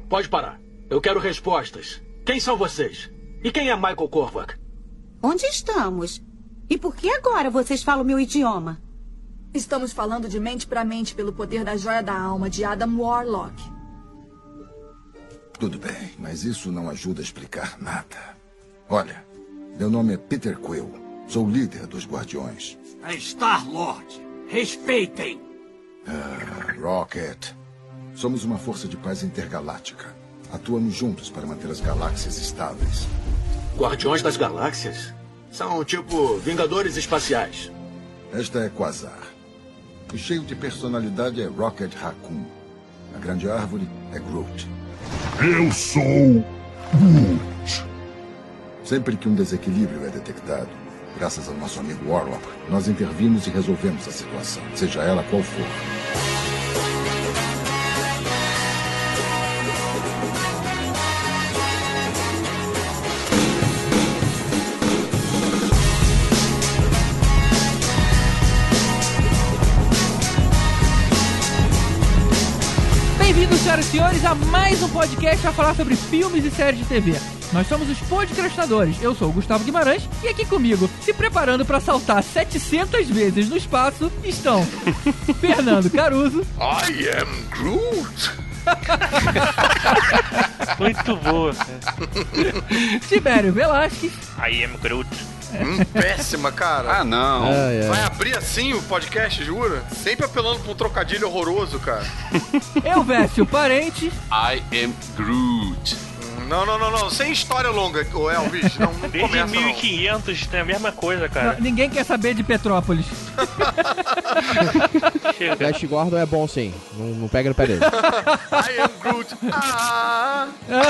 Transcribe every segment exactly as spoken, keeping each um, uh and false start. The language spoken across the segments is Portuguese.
pode parar. Eu quero respostas. Quem são vocês? E quem é Michael Korvac? Onde estamos? E por que agora vocês falam meu idioma? Estamos falando de mente para mente pelo poder da Joia da Alma de Adam Warlock. Tudo bem, mas isso não ajuda a explicar nada. Olha, meu nome é Peter Quill. Sou o líder dos Guardiões. É Star-Lord. Respeitem. Ah, Rocket. Somos uma força de paz intergaláctica. Atuamos juntos para manter as galáxias estáveis. Guardiões das Galáxias? São tipo Vingadores Espaciais. Esta é Quasar. O cheio de personalidade é Rocket Raccoon. A grande árvore é Groot. Eu sou Groot. Sempre que um desequilíbrio é detectado, graças ao nosso amigo Warlock, nós intervimos e resolvemos a situação, seja ela qual for. Bem-vindos, senhoras e senhores, a mais um podcast a falar sobre filmes e séries de T V. Nós somos os Podcastinadores. Eu sou o Gustavo Guimarães e aqui comigo, se preparando para saltar setecentas vezes no espaço, estão Fernando Caruso. I am Groot. Muito boa. Tibério Velasquez. I am Groot. Hum, péssima, cara. Ah, não. Ai, ai. Vai abrir assim o podcast, jura? Sempre apelando pra um trocadilho horroroso, cara. Elvésio Parente. I am Groot. Não, não, não, não. Sem história longa, o Elvis. Não, não Desde começa, mil e quinhentos tem a mesma coisa, cara. Não, ninguém quer saber de Petrópolis. O Flash Gordon é bom, sim. Não, não pega no pé dele. I am Groot. Ah.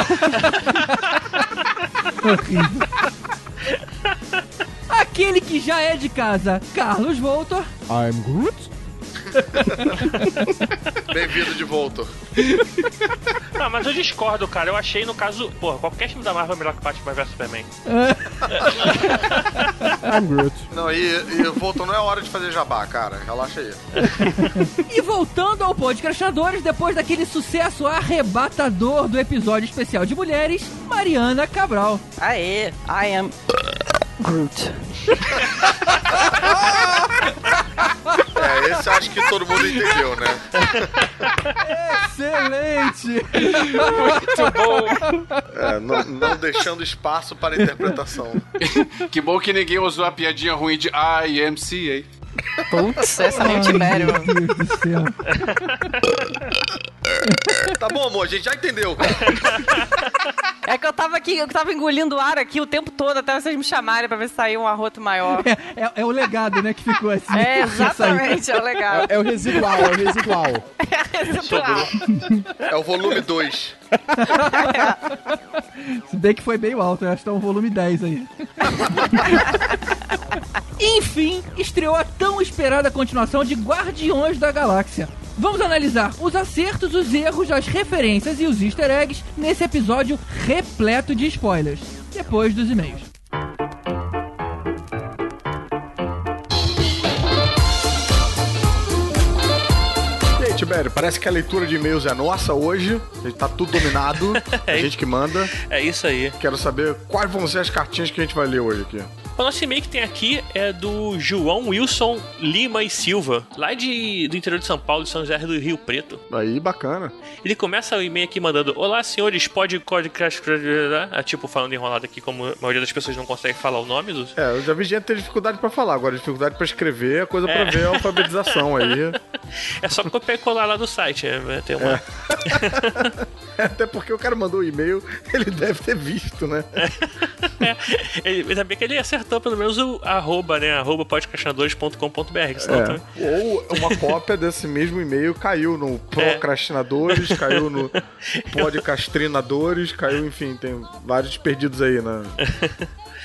Horrível. Aquele que já é de casa, Carlos Voltor. I'm Groot. Bem-vindo de volta. Não, mas eu discordo, cara. Eu achei, no caso, porra, qualquer filme da Marvel é melhor que Batman versus Superman. I'm Groot. Não, e, e volta, não é hora de fazer jabá, cara. Relaxa aí. E voltando ao Podcastinadores, depois daquele sucesso arrebatador do episódio especial de mulheres, Mariana Cabral. Aê, I am Groot. É, esse acho que todo mundo entendeu, né? Excelente! Muito bom! É, não, não deixando espaço para interpretação. Que bom que ninguém usou a piadinha ruim de I am C A. Putz, essa nem o Tibério. Meu Deus do céu. Tá bom, amor, a gente já entendeu. É que eu tava aqui, eu tava engolindo ar aqui o tempo todo até vocês me chamarem pra ver se saiu um arroto maior. É, é, é o legado, né, que ficou assim. É, exatamente, é o legado. É, é o residual, é o residual. É residual. É o volume dois. Se bem que foi bem alto, eu acho que tá um volume dez aí. Enfim, estreou a tão esperada continuação de Guardiões da Galáxia. Vamos analisar os acertos, os erros, as referências e os easter eggs nesse episódio repleto de spoilers. Depois dos e-mails. E aí, Tibério, parece que a leitura de e-mails é nossa hoje. A gente tá tudo dominado. É a gente que manda. É isso aí. Quero saber quais vão ser as cartinhas que a gente vai ler hoje aqui. O nosso e-mail que tem aqui é do João Wilson Lima e Silva, lá de, do interior de São Paulo, de São José do Rio Preto. Aí, bacana. Ele começa o e-mail aqui mandando: olá, senhores, pode podcast. Ah, tipo, falando enrolado aqui, como a maioria das pessoas não consegue falar o nome dos. É, eu já vi gente ter dificuldade pra falar, agora dificuldade pra escrever é coisa pra é. ver a alfabetização aí. É só copiar e colar lá no site, é, tem uma. É. Até porque o cara mandou o e-mail, ele deve ter visto, né? É, ele, ainda bem que ele acertou pelo menos o arroba, né? Arroba podcastinadores ponto com ponto b r. É. Também... Ou uma cópia desse mesmo e-mail caiu no Procrastinadores, é. caiu no Podcastrinadores, caiu, enfim, tem vários perdidos aí, né?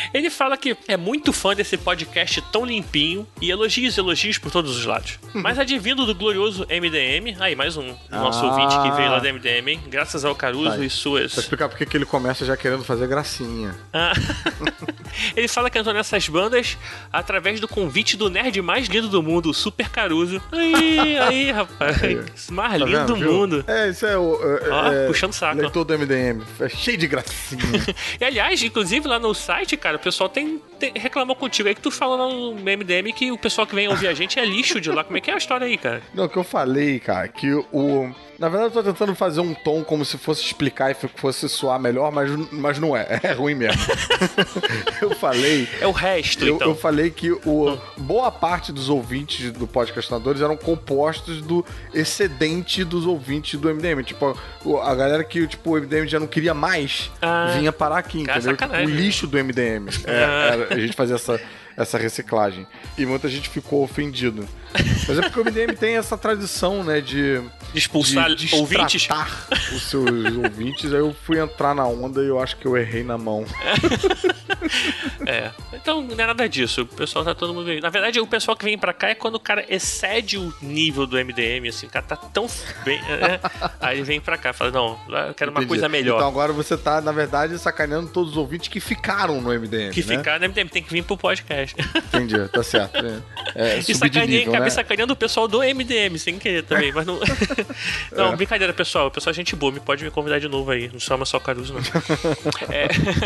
Ele fala que é muito fã desse podcast tão limpinho e elogios e elogios por todos os lados. Mas advindo do glorioso M D M, aí mais um nosso Ah. ouvinte que veio lá do M D M, hein? Graças ao Caruso Tá. e suas... Pra explicar por que que ele começa já querendo fazer gracinha. Ah. Ele fala que entrou nessas bandas através do convite do nerd mais lindo do mundo, o Super Caruso. Aí, aí, rapaz. Mais Tá lindo vendo, do viu? mundo. É, isso é o... É, Ó, é, puxando saco. Leitor do M D M. É cheio de gracinha. E aliás, inclusive lá no site, cara, o pessoal tem, tem reclamou contigo. Aí que tu fala lá no M D M que o pessoal que vem ouvir a gente é lixo de lá. Como é que é a história aí, cara? Não, o que eu falei, cara, que o... Na verdade, eu tô tentando fazer um tom como se fosse explicar e fosse soar melhor, mas, mas não é. É ruim mesmo. Eu falei... É o resto, eu, então. Eu falei que o, boa parte dos ouvintes do Podcastinadores eram compostos do excedente dos ouvintes do M D M. Tipo, a galera que tipo, o M D M já não queria mais Ah, vinha parar aqui, cara, entendeu? sacanagem. O lixo do M D M. É, Ah. era- a gente fazia essa... essa reciclagem. E muita gente ficou ofendido. Mas é porque o M D M tem essa tradição, né, de... De expulsar de ouvintes? destratar os seus ouvintes. Aí eu fui entrar na onda e eu acho que eu errei na mão. É. Então não é nada disso. O pessoal tá todo mundo aí. Na verdade, o pessoal que vem pra cá é quando o cara excede o nível do M D M, assim. O cara tá tão bem. Né? Aí ele vem pra cá e fala: não, eu quero uma Entendi. coisa melhor. Então agora você tá, na verdade, sacaneando todos os ouvintes que ficaram no M D M. Que né? ficar no M D M, tem que vir pro podcast. Entendi, tá certo. É, é, E subir de sacaneei, nível, acabei né? sacaneando o pessoal do M D M, sem querer também, mas não. Não, É. brincadeira, pessoal. O pessoal é gente boa, me pode me convidar de novo aí. Não chama só o Caruso, não. É.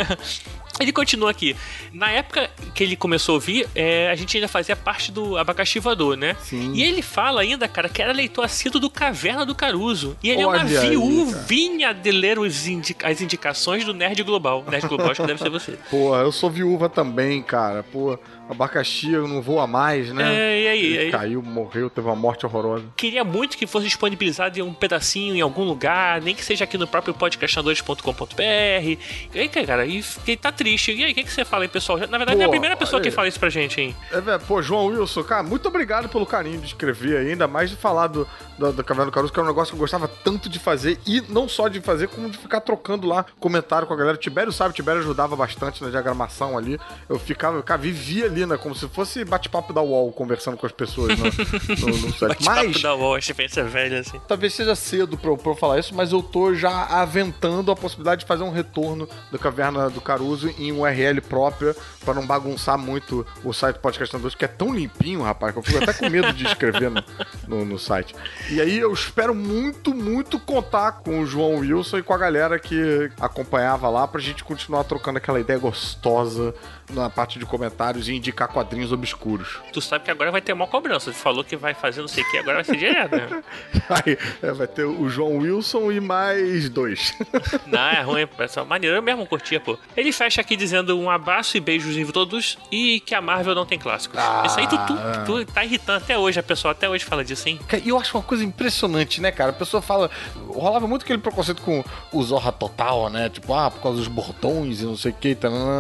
Ele continua aqui. Na época que ele começou a ouvir, é, a gente ainda fazia parte do Abacaxi Voador, né? Sim. E ele fala ainda, cara, que era leitor assíduo do Caverna do Caruso. E ele é Olha uma aí, viuvinha de ler os indica- as indicações do Nerd Global. Nerd Global acho que deve ser você. Pô, eu sou viúva também, cara. Pô, abacaxi eu não voa mais, né? É, e aí? Ele aí? caiu, morreu, teve uma morte horrorosa. Queria muito que fosse disponibilizado em um pedacinho, em algum lugar, nem que seja aqui no próprio podcastadores ponto com ponto b r. E aí, cara, e fiquei- tá triste. E aí, o que, que você fala aí, pessoal? Na verdade, Pô, é a primeira pessoa olha que aí. fala isso pra gente, hein? É, velho, pô, João Wilson, cara, muito obrigado pelo carinho de escrever aí, ainda mais de falar do, do, do Caverna do Caruso, que é um negócio que eu gostava tanto de fazer, e não só de fazer, como de ficar trocando lá comentário com a galera. O Tibério sabe, o Tibério ajudava bastante na diagramação ali. Eu ficava, cara, vivia ali, né, como se fosse bate-papo da U O L, conversando com as pessoas no, no, no site. Bate-papo Mas, da U O L, experiência velha, assim. talvez seja cedo pra eu, pra eu falar isso, mas eu tô já aventando a possibilidade de fazer um retorno da Caverna do Caruso em U R L própria, pra não bagunçar muito o site Podcastadores, que é tão limpinho, rapaz, que eu fico até com medo de escrever no, no, no site. E aí eu espero muito, muito contar com o João Wilson e com a galera que acompanhava lá, pra gente continuar trocando aquela ideia gostosa na parte de comentários e indicar quadrinhos obscuros. Tu sabe que agora vai ter uma cobrança. Tu falou que vai fazer não sei o que, agora vai ser direto, né? Aí, é, vai ter o João Wilson e mais dois. Não, é ruim, pessoal. Maneiro, eu mesmo curtia, pô. Ele fecha aqui dizendo um abraço e beijos em todos e que a Marvel não tem clássicos. Ah. Isso aí tu, tu, tu tá irritando até hoje, a pessoa até hoje fala disso, hein? E eu acho uma coisa impressionante, né, cara? A pessoa fala... Rolava muito aquele preconceito com o Zorra Total, né? Tipo, ah, por causa dos bordões e não sei o que.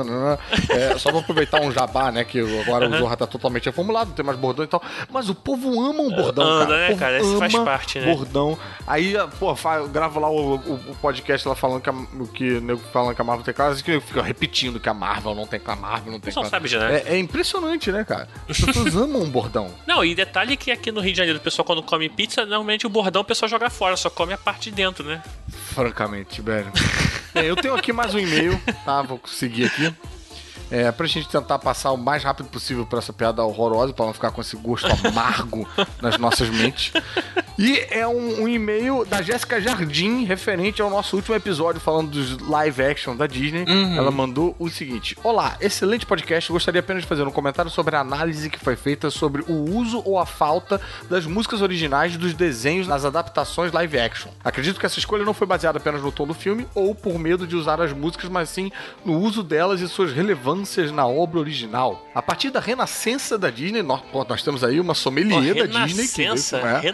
É, só pra aproveitar um jabá, né? Que agora o Zorra tá totalmente reformulado, não tem mais bordão e tal. Mas o povo ama um bordão, Anda, cara. né, O povo cara? Isso faz ama parte, né? Bordão. Aí, pô, fa- gravo lá o, o- o podcast lá falando que, a, o que nego falando que a Marvel tem clássico, que eu fico repetindo que a Marvel não tem a Marvel não tem Pessoal clássico. sabe já, né? É, é impressionante, né, cara? As pessoas amam um bordão. Não, e detalhe que aqui no Rio de Janeiro, o pessoal quando come pizza, normalmente o bordão o pessoal joga fora, só come a parte de dentro, né? Francamente, velho. É, eu tenho aqui mais um e-mail, tá? Vou seguir aqui. É, pra gente tentar passar o mais rápido possível por essa piada horrorosa, pra não ficar com esse gosto amargo nas nossas mentes. E é um, um e-mail da Jéssica Jardim, referente ao nosso último episódio falando dos live action da Disney. Uhum. Ela mandou o seguinte: olá, excelente podcast. Gostaria apenas de fazer um comentário sobre a análise que foi feita sobre o uso ou a falta das músicas originais dos desenhos nas adaptações live action. Acredito que essa escolha não foi baseada apenas no tom do filme ou por medo de usar as músicas, mas sim no uso delas e suas relevâncias na obra original. A partir da renascença da Disney, nós, pô, nós temos aí uma sommelier Ó, da Disney. Que veio, renascença, é, renascença.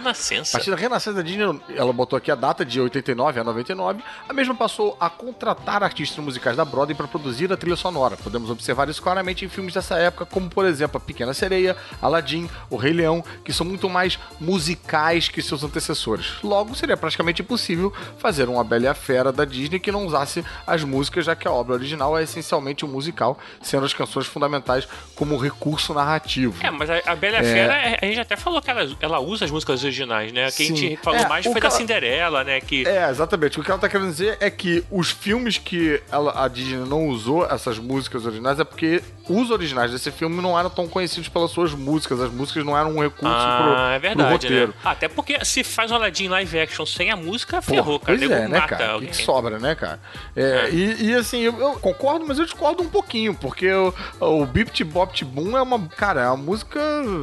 Renascença. A partir da Renascença da Disney, ela botou aqui a data de oitenta e nove a noventa e nove, a mesma passou a contratar artistas musicais da Broadway para produzir a trilha sonora. Podemos observar isso claramente em filmes dessa época, como por exemplo A Pequena Sereia, Aladdin, O Rei Leão, que são muito mais musicais que seus antecessores. Logo, seria praticamente impossível fazer uma Bela e a Fera da Disney que não usasse as músicas, já que a obra original é essencialmente um musical, sendo as canções fundamentais como recurso narrativo. É, mas a, a Bela e a É. Fera, a gente até falou que ela, ela usa as músicas originais, né? Quem a gente falou É, mais o foi que da ela- Cinderela, né? Que... É, exatamente. O que ela tá querendo dizer é que os filmes que ela- a Disney não usou essas músicas originais é porque os originais desse filme não eram tão conhecidos pelas suas músicas. As músicas não eram um recurso Ah, pro, é pro verdade, roteiro. né? Até porque se faz o Aladdin live action sem a música, ferrou, Pô, cara. pois Nego é, né, mata cara? O alguém. que, que sobra, né, cara? É, É. E, e, assim, eu, eu concordo, mas eu discordo um pouquinho, porque o, o Bip Bop Boom é uma, cara, é uma música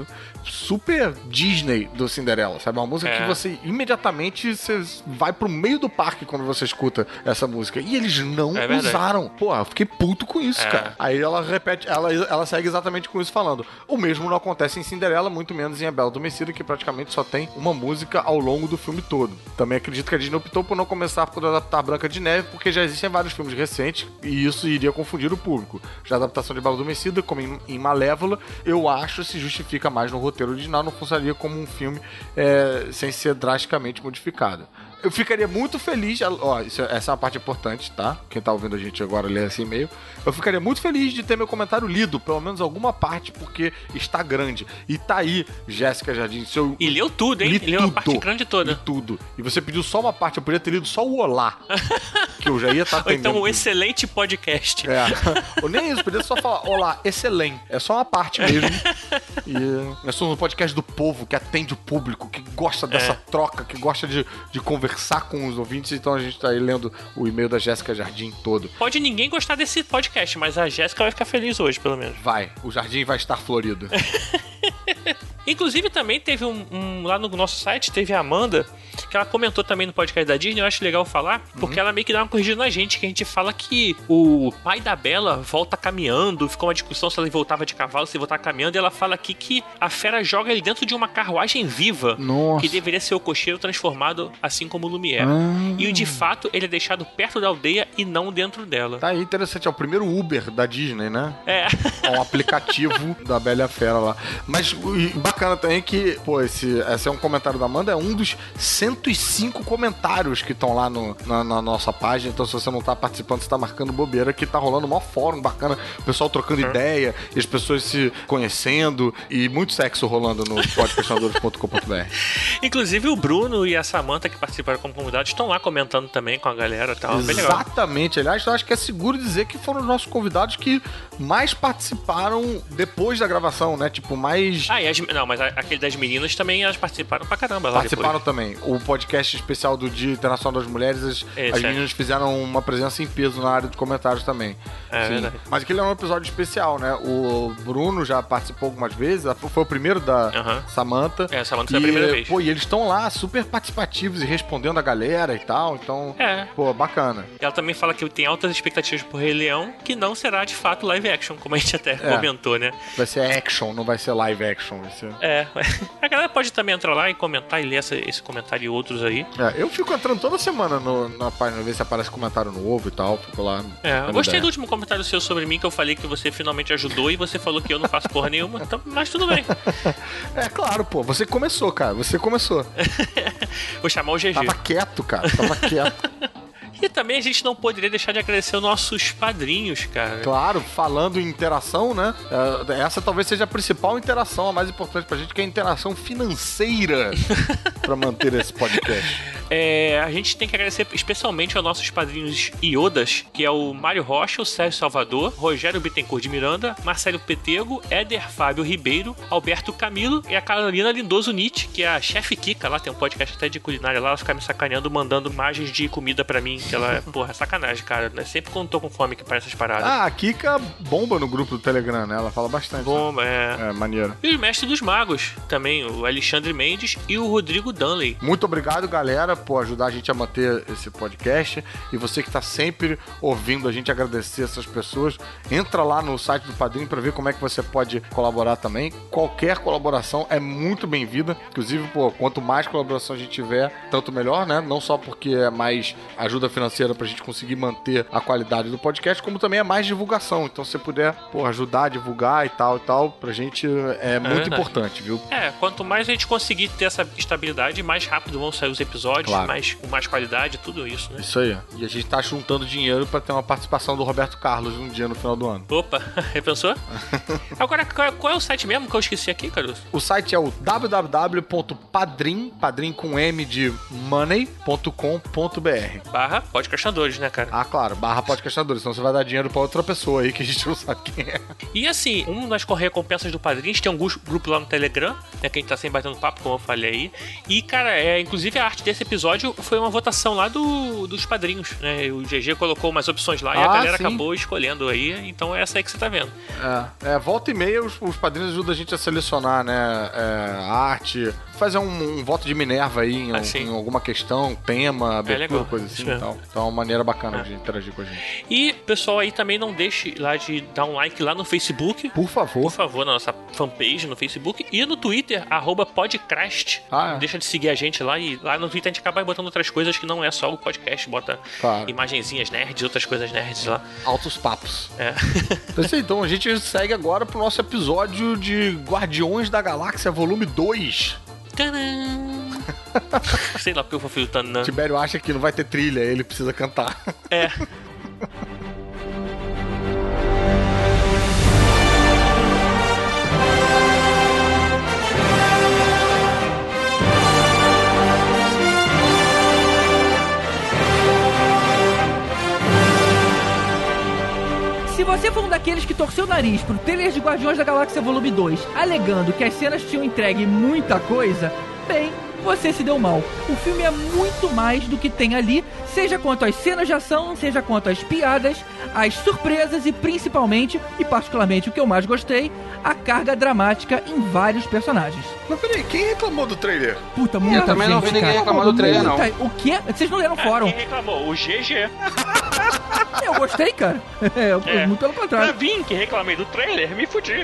super Disney do Cinderela, sabe? É uma música É. que você imediatamente você vai pro meio do parque quando você escuta essa música. E eles não É verdade. usaram. Pô, eu fiquei puto com isso, É. cara. Aí ela repete, ela, ela segue exatamente com isso falando. O mesmo não acontece em Cinderela, muito menos em A Bela Adormecida, que praticamente só tem uma música ao longo do filme todo. Também acredito que a Disney optou por não começar por adaptar Branca de Neve, porque já existem vários filmes recentes e isso iria confundir o público. Já a adaptação de Bela Adormecida, como em, em Malévola, eu acho se justifica mais no roteiro original, não funcionaria como um filme é, sem ser drasticamente modificado. Eu ficaria muito feliz, ó, isso- essa é uma parte importante, tá? Quem tá ouvindo a gente agora lê esse e-mail. Eu ficaria muito feliz de ter meu comentário lido, pelo menos alguma parte, porque está grande. E tá aí, Jéssica Jardim, seu... E leu tudo, hein? Li Leu a tudo. parte grande toda. Li tudo. E você pediu só uma parte, eu poderia ter lido só o olá. Que eu já ia estar Ou atendendo. então um tudo. excelente podcast. É. Ou nem isso, poderia só falar, olá, excelente. É só uma parte mesmo. E nós somos um podcast do povo, que atende o público, que gosta dessa É. troca, que gosta de, de conversar com os ouvintes. Então a gente tá aí lendo o e-mail da Jéssica Jardim todo. Pode ninguém gostar desse podcast, mas a Jéssica vai ficar feliz hoje, pelo menos. Vai, o jardim vai estar florido. Inclusive, também teve um, um- lá no nosso site, teve a Amanda, que ela comentou também no podcast da Disney, eu acho legal falar, porque ela meio que dá uma corrigida na gente, que a gente fala que o pai da Bela volta caminhando, ficou uma discussão se ele voltava de cavalo, se ele voltava caminhando, e ela fala aqui que a fera joga ele dentro de uma carruagem viva, Nossa. que deveria ser o cocheiro transformado, assim como o Lumière. Ah. E de fato, ele é deixado perto da aldeia e não dentro dela. Tá aí, interessante. É o primeiro Uber da Disney, né? É. É um aplicativo da Bela e a Fera lá. Mas o e bacana também que, pô, esse, esse é um comentário da Amanda, é um dos cento e cinco comentários que estão lá no, na, na nossa página. Então, se você não tá participando, você tá marcando bobeira, que tá rolando um maior fórum bacana, o pessoal trocando ideia, e as pessoas se conhecendo, e muito sexo rolando no podcastinadores ponto com ponto b r. Inclusive, o Bruno e a Samantha, que participaram como convidados, estão lá comentando também com a galera e tal. Bem legal. Exatamente. Aliás, eu acho que é seguro dizer que foram os nossos convidados que mais participaram depois da gravação, né? Tipo, mais... Ah, e as, não, mas a- aquele das meninas também, elas participaram pra caramba lá Participaram depois. também. O podcast especial do Dia Internacional das Mulheres, as, Esse, as é. meninas fizeram uma presença em peso na área de comentários também. É Sim. verdade. Mas aquele é um episódio especial, né? O Bruno já participou algumas vezes, foi o primeiro da Aham. Samantha. É, a Samantha foi a E, primeira vez. Pô, e eles estão lá super participativos e respondendo a galera e tal, então... É. Pô, bacana. Ela também fala que tem altas expectativas pro Rei Leão, que não será de fato live action, como a gente até É. comentou, né? Vai ser action, não vai ser live action. Vai ser... É. A galera pode também entrar lá e comentar e ler essa- esse comentário e outros aí. É, eu fico entrando toda semana no- na página, ver se aparece comentário novo e tal. Fico lá. É, eu dando gostei ideia. do último comentário seu sobre mim, que eu falei que você finalmente ajudou e você falou que eu não faço porra nenhuma, então, mas tudo bem. É claro, pô. Você começou, cara. Você começou. Vou chamar o G G. Tava quieto, cara. Tava quieto. E também a gente não poderia deixar de agradecer os nossos padrinhos, cara. Claro, falando em interação, né? é, Essa talvez seja a principal interação, a mais importante pra gente, que é a interação financeira pra manter esse podcast. É, a gente tem que agradecer especialmente aos nossos padrinhos iodas, que é o Mário Rocha, o Sérgio Salvador, Rogério Bittencourt de Miranda, Marcelo Petego, Éder Fábio Ribeiro, Alberto Camilo e a Carolina Lindoso Nietzsche, que é a chefe Kika, lá tem um podcast até de culinária lá, ela fica me sacaneando, mandando imagens de comida pra mim, que ela é, porra, sacanagem, cara, né? Sempre quando tô com fome que parece essas paradas. Ah, a Kika bomba no grupo do Telegram, né? Ela fala bastante. Bomba, é. É, maneiro. E o Mestre dos Magos, também, o Alexandre Mendes e o Rodrigo Dunley. Muito obrigado, galera. pô, ajudar a gente a manter esse podcast, e você que tá sempre ouvindo a gente, agradecer essas pessoas, entra lá no site do Padrim pra ver como é que você pode colaborar também. Qualquer colaboração é muito bem-vinda. Inclusive, pô, quanto mais colaboração a gente tiver, tanto melhor, né? Não só porque é mais ajuda financeira pra gente conseguir manter a qualidade do podcast, como também é mais divulgação. Então, se você puder, pô, ajudar a divulgar e tal e tal, pra gente é muito É importante, viu? É, quanto mais a gente conseguir ter essa estabilidade, mais rápido vão sair os episódios, Claro. mais, com mais qualidade, tudo isso, né? Isso aí. E a gente tá juntando dinheiro pra ter uma participação do Roberto Carlos um dia no final do ano. Opa, repensou? Agora, qual, qual é o site mesmo que eu esqueci aqui, Caruso? O site é o w w w ponto padrim, padrim com M de money ponto com ponto b r. Barra podcastadores, né, cara? Ah, claro, barra podcastadores, senão você vai dar dinheiro pra outra pessoa aí que a gente não sabe quem é. E assim, uma das recompensas do Padrim, a gente tem um gu- grupo lá no Telegram, né, que a gente tá sempre batendo papo, como eu falei aí. E, cara, é, inclusive a arte desse episódio foi uma votação lá do, dos padrinhos, né? O G G colocou umas opções lá e a Ah, galera sim. acabou escolhendo aí, então é essa aí que você tá vendo. É, é, volta e meia os, os padrinhos ajudam a gente a selecionar, né, é, arte, fazer um, um voto de Minerva aí em, Ah, um- sim. em alguma questão, tema, abertura, legal. coisa assim Isso e mesmo. tal. Então é uma maneira bacana de interagir com a gente. E, pessoal, aí também não deixe lá de dar um like lá no Facebook. Por favor. Por favor, na nossa fanpage no Facebook. E no Twitter, arroba podcast. Ah, é. Não deixa de seguir a gente lá. E lá no Twitter a gente acaba botando outras coisas que não é só o podcast. Bota Claro. imagenzinhas nerds, outras coisas nerds lá. Altos papos. É. Então, é isso aí, então a gente segue agora pro nosso episódio de Guardiões da Galáxia, volume dois. Tadã! Sei lá porque eu vou filtrando, né? Tibério acha que não vai ter trilha, ele precisa cantar. É. Se você for um daqueles que torceu o nariz pro trailer de Guardiões da Galáxia Volume dois, alegando que as cenas tinham entregue muita coisa, bem, você se deu mal. O filme é muito mais do que tem ali, seja quanto às cenas de ação, seja quanto às piadas, às surpresas e principalmente, e particularmente o que eu mais gostei, a carga dramática em vários personagens. Mas peraí, quem reclamou do trailer? Puta, muita Eu também não gente, vi ninguém cara. reclamar do trailer, não. Muita- O quê? Vocês não leram o fórum? Quem reclamou? O G G. Eu gostei, cara. É, eu- É. muito pelo Pra contrário. mim, que reclamei do trailer, me fudi.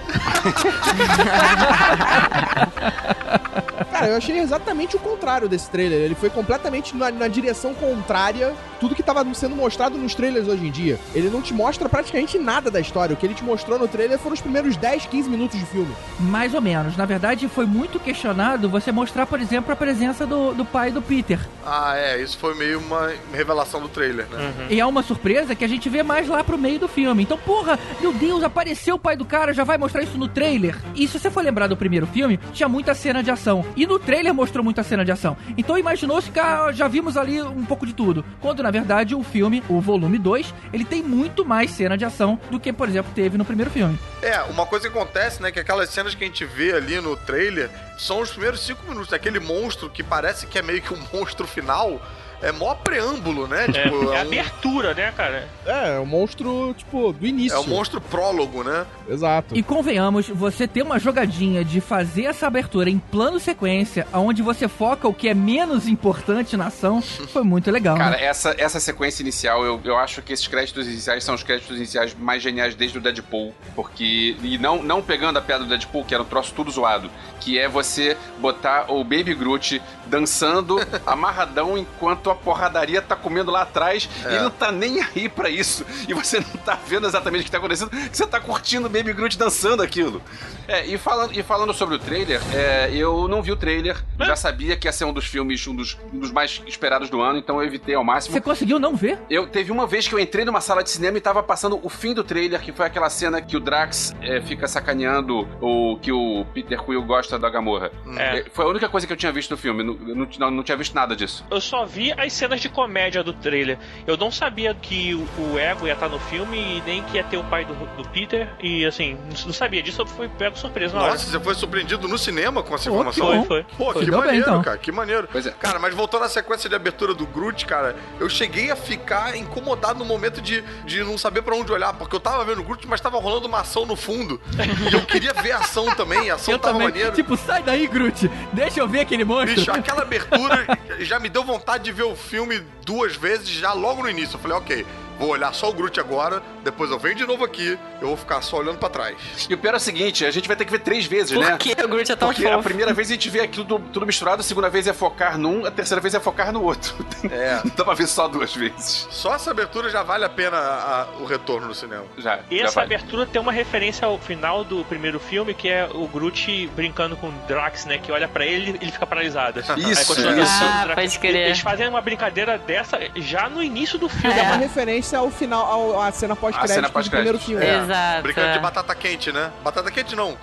Cara, eu achei exatamente o contrário desse trailer. Ele foi completamente na, na direção contrária tudo que tava sendo mostrado nos trailers hoje em dia. Ele não te mostra praticamente nada da história. O que ele te mostrou no trailer foram os primeiros dez, quinze minutos de filme. Mais ou menos. Na verdade, foi muito questionado você mostrar, por exemplo, a presença do, do pai do Peter. Ah, é, isso foi meio uma revelação do trailer, né? E é uma surpresa que a gente vê mais lá pro meio do filme. Então, porra, meu Deus, apareceu o pai do cara, já vai mostrar isso no trailer. E se você for lembrar do primeiro filme, tinha muita cena de ação. E no trailer mostrou muita cena de ação. Então imaginou-se que ah, já vimos ali um pouco de tudo. Quando, na verdade, o filme, o volume dois, ele tem muito mais cena de ação do que, por exemplo, teve no primeiro filme. É, uma coisa que acontece, né, que aquelas cenas que a gente vê ali no trailer são os primeiros cinco minutos. Aquele monstro que parece que é meio que um monstro final, é mó preâmbulo, né? É, Tipo, é é um, abertura, né, cara? É, é um monstro, tipo, do início. é um monstro prólogo, né? Exato. E convenhamos, você ter uma jogadinha de fazer essa abertura em plano sequência, onde você foca o que é menos importante na ação, foi muito legal, Cara, né? essa, essa sequência inicial, eu, eu acho que esses créditos iniciais são os créditos iniciais mais geniais desde o Deadpool. Porque. E não, não pegando a piada do Deadpool, que era um troço tudo zoado. Que é você botar o Baby Groot dançando amarradão enquanto a porradaria tá comendo lá atrás. É. E ele não tá nem aí pra isso. E você não tá vendo exatamente o que tá acontecendo. Que você tá curtindo o Baby Groot dançando aquilo. É, e falando, e falando sobre o trailer, é, eu não vi o trailer. Já sabia que ia ser um dos filmes, um dos, um dos mais esperados do ano, então eu evitei ao máximo. Você conseguiu não ver? Eu teve uma vez que eu entrei numa sala de cinema e tava passando o fim do trailer, que foi aquela cena que o Drax é, fica sacaneando o que o Peter Quill gosta da Gamorra. É. É, foi a única coisa que eu tinha visto no filme. Não, não, não, não tinha visto nada disso. Eu só vi as cenas de comédia do trailer. Eu não sabia que o, o Ego ia estar no filme e nem que ia ter o pai do, do Peter. E assim, não, não sabia disso, eu fui pego surpresa na hora. Nossa, você foi surpreendido no cinema com essa Pô, informação? Foi, foi. Pô, foi. que Deu maneiro, bem, então. cara, que maneiro. Pois é. Cara, mas voltando à sequência de abertura do Groot, cara, eu cheguei a ficar incomodado no momento de, de não saber pra onde olhar, porque eu tava vendo o Groot, mas tava rolando uma ação no fundo. E eu queria ver a ação também, a ação Eu tava também. maneira. Tipo, sai daí, Groot. Deixa eu ver aquele monstro. Bicho, aquela abertura já me deu vontade de ver o filme duas vezes já logo no início. Eu falei, ok, vou olhar só o Groot agora, depois eu venho de novo aqui, eu vou ficar só olhando pra trás. E o pior é o seguinte, a gente vai ter que ver três vezes, Por né? que o Groot é tão Porque fofo? a primeira vez a gente vê aquilo tudo, tudo misturado, a segunda vez é focar num, a terceira vez é focar no outro. É. Não dá pra ver só duas vezes. Só essa abertura já vale a pena a- o retorno no cinema. Já, E já essa vale. abertura tem uma referência ao final do primeiro filme, que é o Groot brincando com o Drax, né? Que olha pra ele e ele fica paralisado. Isso, Aí continua isso. dançando, Ah, Drax. pode crer. Eles fazem uma brincadeira dessa já no início do filme. É uma É. referência ao final, ao, à cena A cena pós-crédito do pós-crédito. primeiro filme. É. Exato. Brincando de é. batata quente, né? Batata quente não.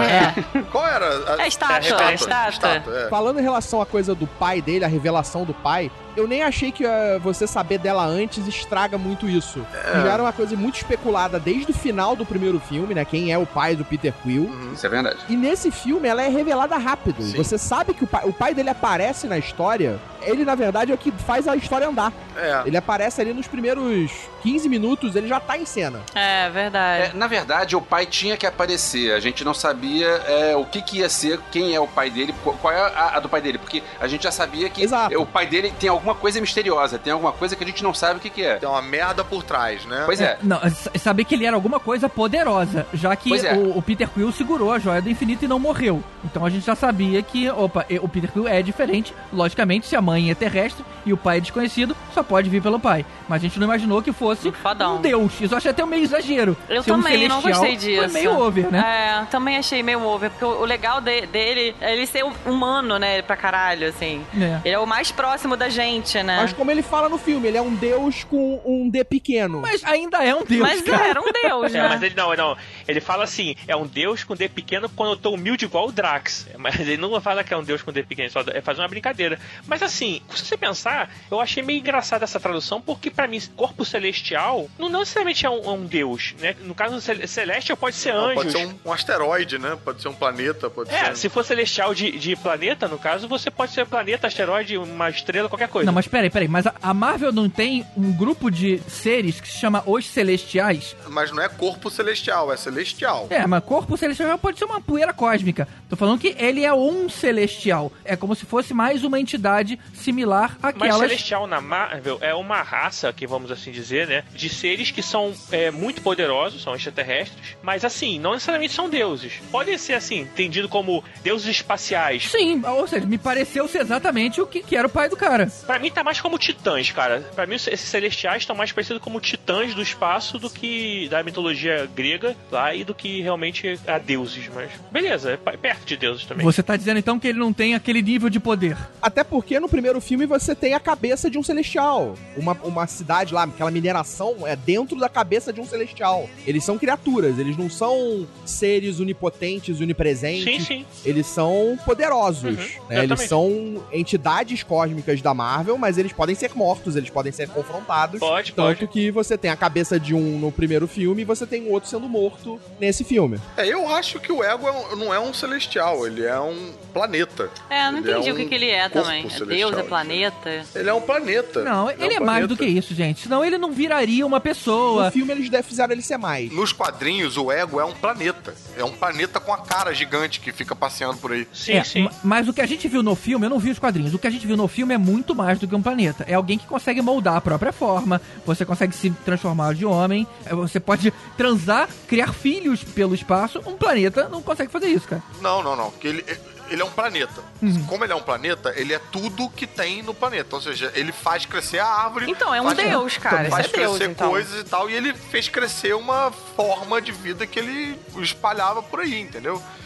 É. Qual era? A... É estátua, É é estátua. Estátua, é. Falando em relação à coisa do pai dele, a revelação do pai, eu nem achei que uh, você saber dela antes estraga muito isso. É. Já era uma coisa muito especulada desde o final do primeiro filme, né? Quem é o pai do Peter Quill. Isso é verdade. E nesse filme ela é revelada rápido. Sim. Você sabe que o pai, o pai dele aparece na história. Ele, na verdade, é o que faz a história andar. É. Ele aparece ali nos primeiros quinze minutos, ele já tá em cena. É, verdade. É, na verdade, o pai tinha que aparecer. A gente não sabia é, o que, que ia ser, quem é o pai dele, qual qual é a, a do pai dele. Porque a gente já sabia que Exato. o pai dele tem alguma coisa misteriosa, tem alguma coisa que a gente não sabe o que, que é. Tem uma merda por trás, né? Pois é. Não, s- saber que ele era alguma coisa poderosa, já que Pois é. o, o Peter Quill segurou a joia do infinito e não morreu. Então a gente já sabia que, opa, e- o Peter Quill é diferente. Logicamente, se a mãe é terrestre e o pai é desconhecido, só pode vir pelo pai. Mas a gente não imaginou que fosse Um fodão. um deus. Isso eu achei até um meio exagero. Eu Ser um também não celestial gostei disso. Foi meio over, né? É, também achei meio over, porque o, o legal de- dele é ele ser humano, né, pra caralho, assim. É. Ele é o mais próximo da gente, né? Mas como ele fala no filme, ele é um deus com um D pequeno. Mas ainda é um deus, Mas cara. era um deus, É, né? mas ele não, não. Ele fala assim: é um deus com D pequeno quando eu tô humilde igual o Drax. Mas ele não fala que é um deus com D pequeno, só é fazer uma brincadeira. Mas assim, se você pensar, eu achei meio engraçada essa tradução, porque pra mim, corpo celestial não necessariamente é um, é um deus, né? No caso, cel- celestial pode ser Não, anjos. pode ser um, um asteroide, né? Pode ser um planeta, pode É, ser... se for celestial de, de planeta, no caso, você pode ser planeta, asteroide, uma estrela, qualquer coisa. Não, mas peraí, peraí. Mas a, a Marvel não tem um grupo de seres que se chama Os Celestiais? Mas não é corpo celestial, é celestial. É, mas corpo celestial pode ser uma poeira cósmica. Tô falando que ele é um celestial. É como se fosse mais uma entidade similar Mas àquelas... celestial na Marvel é uma raça, que vamos assim dizer, né? De seres que são é, muito poderosos, são extraterrestres, mas assim, não necessariamente são deuses. Podem ser assim, entendido como deuses espaciais. Sim, ou seja, me pareceu ser exatamente o que, que era o pai do cara. Pra mim tá mais como titãs, cara. Pra mim esses celestiais estão mais parecidos como titãs do espaço do que da mitologia grega lá e do que realmente a deuses, mas beleza, é pa- perto de deuses também. Você tá dizendo então que ele não tem aquele nível de poder. Até porque no primeiro filme você tem a cabeça de um celestial. Uma, uma cidade lá, aquela mineração é dentro da cabeça de um celestial. Eles são criaturas, eles não são seres onipotentes, onipresentes. Sim, sim. Eles são poderosos. Uhum, né? exatamente. Eles são entidades cósmicas da Marvel, mas eles podem ser mortos, eles podem ser confrontados. Pode, Tanto pode. que você tem a cabeça de um no primeiro filme e você tem o outro sendo morto nesse filme. É, eu acho que o Ego é um- não é um celestial, ele é um planeta. É, eu não Ele entendi é o que, um que ele é corpo também. É celestial, Deus, é gente. planeta. Ele é um planeta. Não, Ele ele é, um mais planeta. do que isso, gente. Senão ele não viraria uma pessoa. No filme eles de- fizeram ele ser mais. Nos quadrinhos, o Ego é um planeta. É um planeta com a cara gigante que fica passeando por aí. Sim, É, sim. ma- mas o que a gente viu no filme, eu não vi os quadrinhos, o que a gente viu no filme é muito mais do que um planeta. É alguém que consegue moldar a própria forma, você consegue se transformar de homem, é, você pode transar, criar filhos pelo espaço. Um planeta não consegue fazer isso, cara. Não, não, não. Porque ele, ele é um planeta. Uhum. Como ele é um planeta, ele é tudo que tem no planeta. Ou seja, ele faz crescer a árvore. Então, é um faz, deus, cara. Faz Isso é deus, crescer então. coisas e tal. E ele fez crescer uma forma de vida que ele espalhava por aí, entendeu?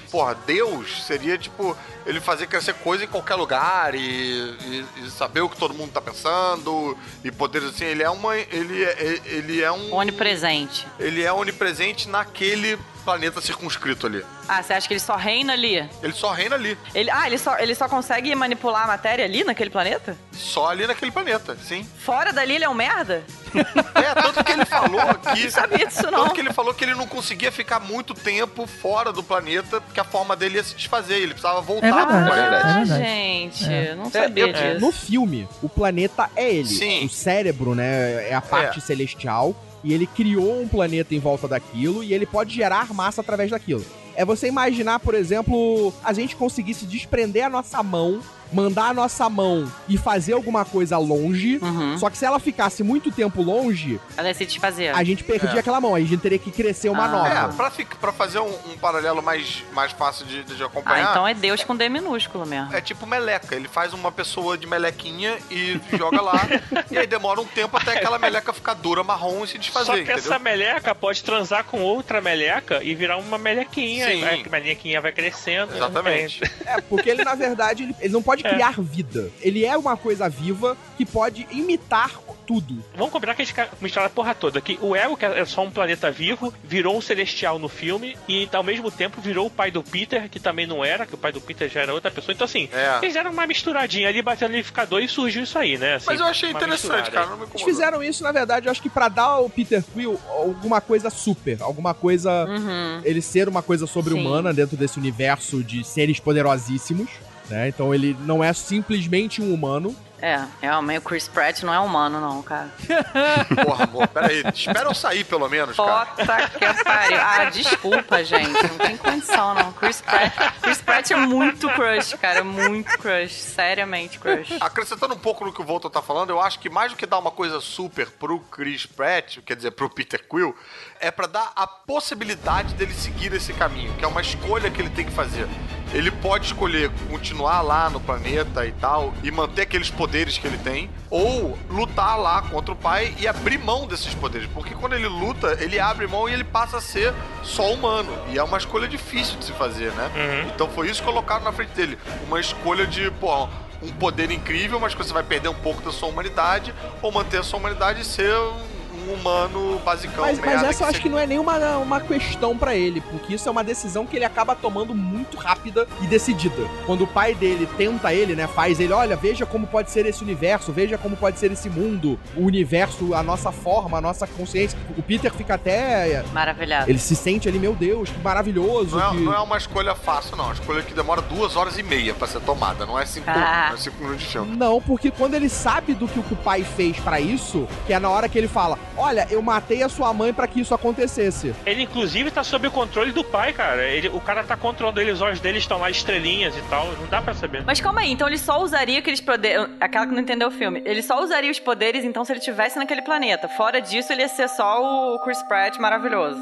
porra, Deus seria, tipo, ele fazer crescer coisa em qualquer lugar e, e, e saber o que todo mundo tá pensando e poderes assim. Ele é uma... Ele é, ele é um... Onipresente. Ele é onipresente naquele planeta circunscrito ali. Ah, você acha que ele só reina ali? Ele só reina ali. Ele, ah, ele só, ele só consegue manipular a matéria ali naquele planeta? Só ali naquele planeta, sim. Fora dali ele é um merda? É, tanto que ele falou aqui... Não sabia disso, não. Tanto que ele falou que ele não conseguia ficar muito tempo fora do planeta, porque a forma dele ia se desfazer. Ele precisava voltar É verdade, pro planeta. Ah, é verdade. gente, É. não sabia É, disso. no filme, o planeta é ele. Sim. O cérebro, né, é a parte É. celestial. E ele criou um planeta em volta daquilo e ele pode gerar massa através daquilo. É você imaginar, por exemplo, a gente conseguisse desprender a nossa mão, mandar a nossa mão e fazer alguma coisa longe. Uhum. Só que se ela ficasse muito tempo longe, Ela ia se desfazer. a gente perdia É. aquela mão. Aí a gente teria que crescer uma Ah. nova. É, pra, fi- pra fazer um, um paralelo mais, mais fácil de, de Ah, acompanhar... então é Deus com D minúsculo mesmo. É tipo meleca. Ele faz uma pessoa de melequinha e joga lá. E aí demora um tempo até aquela meleca ficar dura, marrom e se desfazer, Só que entendeu? essa meleca pode transar com outra meleca e virar uma melequinha. Sim. Aí a melequinha vai crescendo. Exatamente. É, porque ele, na verdade, ele, ele não pode É. criar vida. Ele é uma coisa viva que pode imitar tudo. Vamos combinar que a gente mistura a porra toda. Que o Ego, que é só um planeta vivo, virou um celestial no filme e ao mesmo tempo virou o pai do Peter, que também não era, que o pai do Peter já era outra pessoa. Então assim, É. eles deram uma misturadinha ali, batendo no liquidificador e surgiu isso aí, né? Assim, Mas eu achei uma interessante, misturada cara. aí. Não me Eles incomodou. fizeram isso, na verdade, eu acho que pra dar ao Peter Quill alguma coisa super, alguma coisa... Uhum. Ele ser uma coisa sobre-humana dentro desse universo de seres poderosíssimos, né? Então ele não é simplesmente um humano. É, realmente o Chris Pratt não é humano, não, cara. Porra, amor, peraí. Espera eu sair, pelo menos, cara. Puta que pariu. Ah, desculpa, gente. Não tem condição, não. Chris Pratt, Chris Pratt é muito crush, cara. Muito crush. Seriamente crush. Acrescentando um pouco no que o Volta tá falando, eu acho que mais do que dar uma coisa super pro Chris Pratt, quer dizer, pro Peter Quill, é pra dar a possibilidade dele seguir esse caminho, que é uma escolha que ele tem que fazer. Ele pode escolher continuar lá no planeta e tal, e manter aqueles poderes que ele tem, ou lutar lá contra o pai e abrir mão desses poderes. Porque quando ele luta, ele abre mão e ele passa a ser só humano. E é uma escolha difícil de se fazer, né? Uhum. Então foi isso que colocaram na frente dele. Uma escolha de, pô, um poder incrível, mas que você vai perder um pouco da sua humanidade, ou manter a sua humanidade e ser um um humano basicão. Mas, mas merda essa eu acho você- que não é nenhuma uma questão pra ele, porque isso é uma decisão que ele acaba tomando muito rápida e decidida. Quando o pai dele tenta ele, né, faz ele, olha, veja como pode ser esse universo, veja como pode ser esse mundo, o universo, a nossa forma, a nossa consciência. O Peter fica até... Maravilhado. Ele se sente ali, meu Deus, que maravilhoso. Não é, que... não é uma escolha fácil, não. É uma escolha que demora duas horas e meia pra ser tomada. Não é cinco, Ah. não é cinco minutos de filme. Não, porque quando ele sabe do que o pai fez pra isso, que é na hora que ele fala, olha, eu matei a sua mãe pra que isso acontecesse. Ele, inclusive, tá sob o controle do pai, cara. Ele, o cara tá controlando ele, os olhos dele estão lá estrelinhas e tal. Não dá pra saber. Mas calma aí, então ele só usaria aqueles poderes. Aquela que não entendeu o filme. Ele só usaria os poderes, então, se ele estivesse naquele planeta. Fora disso, ele ia ser só o Chris Pratt maravilhoso.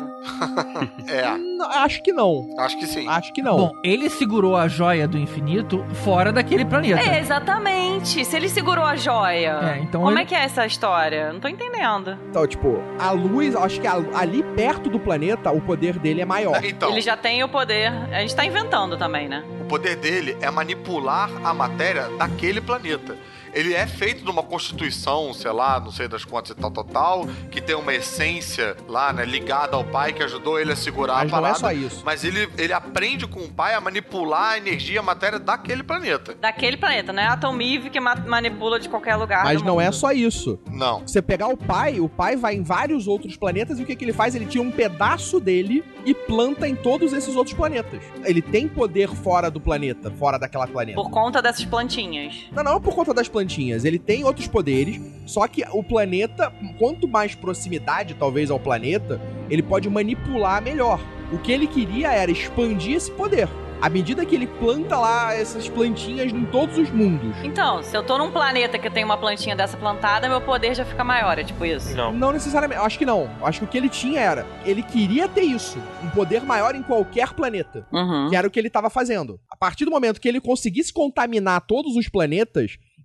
É, Não, acho que não. acho que sim. Acho que não. Bom, ele segurou a joia do infinito fora daquele planeta. É, exatamente. Se ele segurou a joia. É, então Como ele- é que é essa história? Não tô entendendo. Então, tipo, a luz, acho que a- ali perto do planeta, o poder dele é maior. Então, Ele já tem o poder. A gente tá inventando também, né? o poder dele é manipular a matéria daquele planeta. Ele é feito de uma constituição, sei lá, não sei das quantas e tal, tal, tal, que tem uma essência lá, né, ligada ao pai que ajudou ele a segurar Mas a não é parada. só isso. Mas ele, ele aprende com o pai a manipular a energia, a matéria daquele planeta. Daquele planeta, não é a Atom Eve que ma- manipula de qualquer lugar. Mas do não é mundo. só isso. Não. Você pegar o pai, o pai vai em vários outros planetas e o que, que ele faz? Ele tira um pedaço dele e planta em todos esses outros planetas. Ele tem poder fora do planeta, fora daquela planeta. Por conta dessas plantinhas. Não, não por conta das plantinhas. Ele tem outros poderes, só que o planeta, quanto mais proximidade, talvez, ao planeta, ele pode manipular melhor. O que ele queria era expandir esse poder. À medida que ele planta lá essas plantinhas em todos os mundos. Então, se eu tô num planeta que tem uma plantinha dessa plantada, meu poder já fica maior, é tipo isso? Não. Não necessariamente, acho que não. Acho que o que ele tinha era, ele queria ter isso, um poder maior em qualquer planeta. Uhum. Que era o que ele estava fazendo. A partir do momento que ele conseguisse contaminar todos os planetas,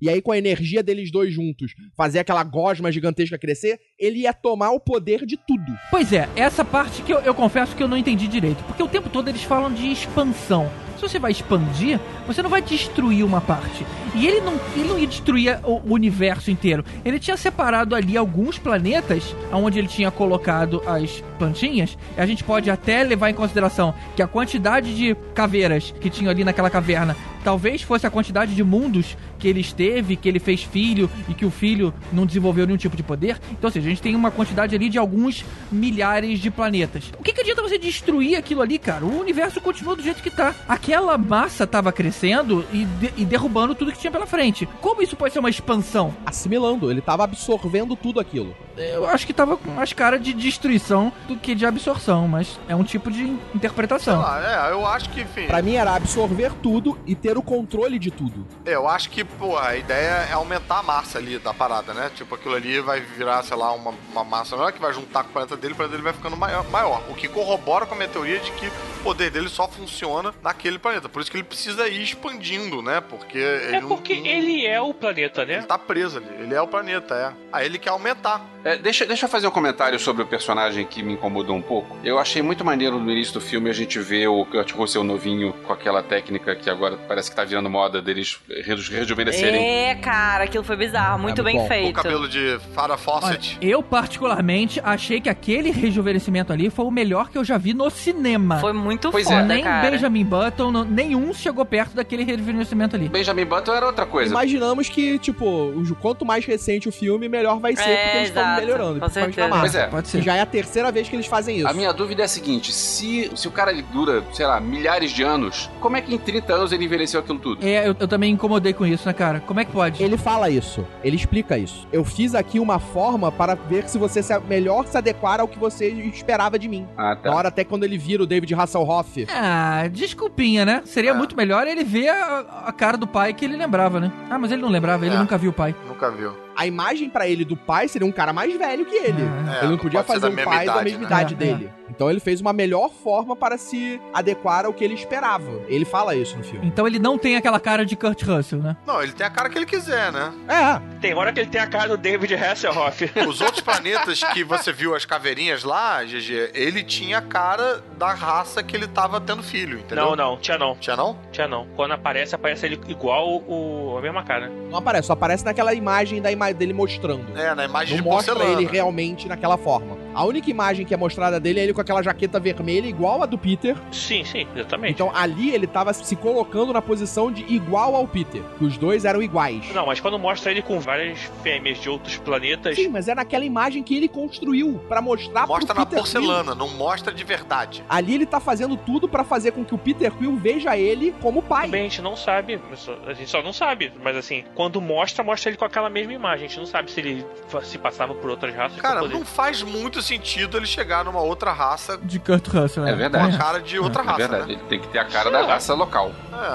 e aí com a energia deles dois juntos fazer aquela gosma gigantesca crescer, ele ia tomar o poder de tudo. Pois é, essa parte que eu, eu confesso que eu não entendi direito, porque o tempo todo eles falam de expansão. Se você vai expandir, você não vai destruir uma parte. E ele não, ele não ia destruir o, o universo inteiro. Ele tinha separado ali alguns planetas, onde ele tinha colocado as plantinhas. E a gente pode até levar em consideração que a quantidade de caveiras que tinham ali naquela caverna talvez fosse a quantidade de mundos que ele esteve, que ele fez filho e que o filho não desenvolveu nenhum tipo de poder. Então, ou seja, a gente tem uma quantidade ali de alguns milhares de planetas. O que, que adianta você destruir aquilo ali, cara? O universo continua do jeito que tá. Aquela massa tava crescendo e, de, e derrubando tudo que tinha pela frente. Como isso pode ser uma expansão? Assimilando, ele tava absorvendo tudo aquilo. Eu acho que tava com mais cara de destruição do que de absorção, mas é um tipo de interpretação. Sei lá, é, eu acho que, enfim... Pra mim era absorver tudo e ter o controle de tudo. É, eu acho que, pô, a ideia é aumentar a massa ali da parada, né? Tipo, aquilo ali vai virar, sei lá, uma, uma massa maior que vai juntar com o planeta dele, o planeta dele vai ficando maior, maior. O que corrobora com a minha teoria de que o poder dele só funciona naquele planeta. Por isso que ele precisa ir expandindo, né? Porque ele É porque não, ele é o planeta, né? Ele tá preso ali. Ele é o planeta, é. Aí ele quer aumentar. É, deixa, deixa eu fazer um comentário sobre o personagem que me incomodou um pouco. Eu achei muito maneiro no início do filme a gente ver o Kurt Russell novinho com aquela técnica que agora parece que tá virando moda deles reju rejuvenescerem. É, cara, aquilo foi bizarro, muito é bem bom. feito. O cabelo de Farrah Fawcett. Olha, eu particularmente achei que aquele rejuvenescimento ali foi o melhor que eu já vi no cinema. Foi muito Pois foda, é. Nem cara. Benjamin Button, não, nenhum chegou perto daquele rejuvenescimento ali. Benjamin Button era outra coisa. Imaginamos que, tipo, o- quanto mais recente o filme, melhor vai ser, É, porque eles estão exato, melhorando. com principalmente na certeza. Marvel. Pois é. Pode Que ser. já é a terceira vez que eles fazem isso. A minha dúvida é a seguinte, se, se o cara ele dura, sei lá, milhares de anos, como é que em trinta anos ele envelheceu aquilo tudo? É, eu, eu também incomodei com isso, né, cara? Como é que pode? Ele fala isso, ele explica isso. Eu fiz aqui uma forma para ver se você se, melhor se adequar ao que você esperava de mim. Ah, tá. Na hora até quando ele vira o David Hasselhoff. Ah, desculpinha, né? Seria É. muito melhor ele ver a, a cara do pai que ele lembrava, né? Ah, mas ele não lembrava, ele É. nunca viu o pai. Nunca viu. A imagem pra ele do pai seria um cara mais velho que ele. É, ele não não podia pode ser fazer da um mesma pai da idade, mesma né? idade É, dele. Então ele fez uma melhor forma para se adequar ao que ele esperava. Ele fala isso no filme. Então ele não tem aquela cara de Kurt Russell, né? Não, ele tem a cara que ele quiser, né? É, Tem hora que ele tem a cara do David Hasselhoff. Os outros planetas que você viu as caveirinhas lá, G G, ele tinha a cara da raça que ele tava tendo filho, entendeu? Não, não, tinha não. Tinha não? Tinha não. Quando aparece, aparece ele igual o, a mesma cara. não aparece, só aparece naquela imagem da ima dele mostrando. É, na imagem Não de mostra porcelana. ele realmente naquela forma. A única imagem que é mostrada dele é ele com aquela jaqueta vermelha igual a do Peter. Sim, sim, exatamente. Então ali ele tava se colocando na posição de igual ao Peter. Que os dois eram iguais. Não, mas quando mostra ele com várias fêmeas de outros planetas... Sim, mas é naquela imagem que ele construiu pra mostrar Mostra pro na Peter porcelana, Quill. não mostra de verdade. Ali ele tá fazendo tudo pra fazer com que o Peter Quill veja ele como pai. Também a gente não sabe, a gente só não sabe, mas assim, quando mostra, mostra ele com aquela mesma imagem. A gente não sabe se ele fa- se passava por outras raças. pra Cara, poder- não faz muito sentido ele chegar numa outra raça De Kurt Russell, É com verdade. a cara de outra É raça, verdade, né? ele tem que ter a cara da raça local.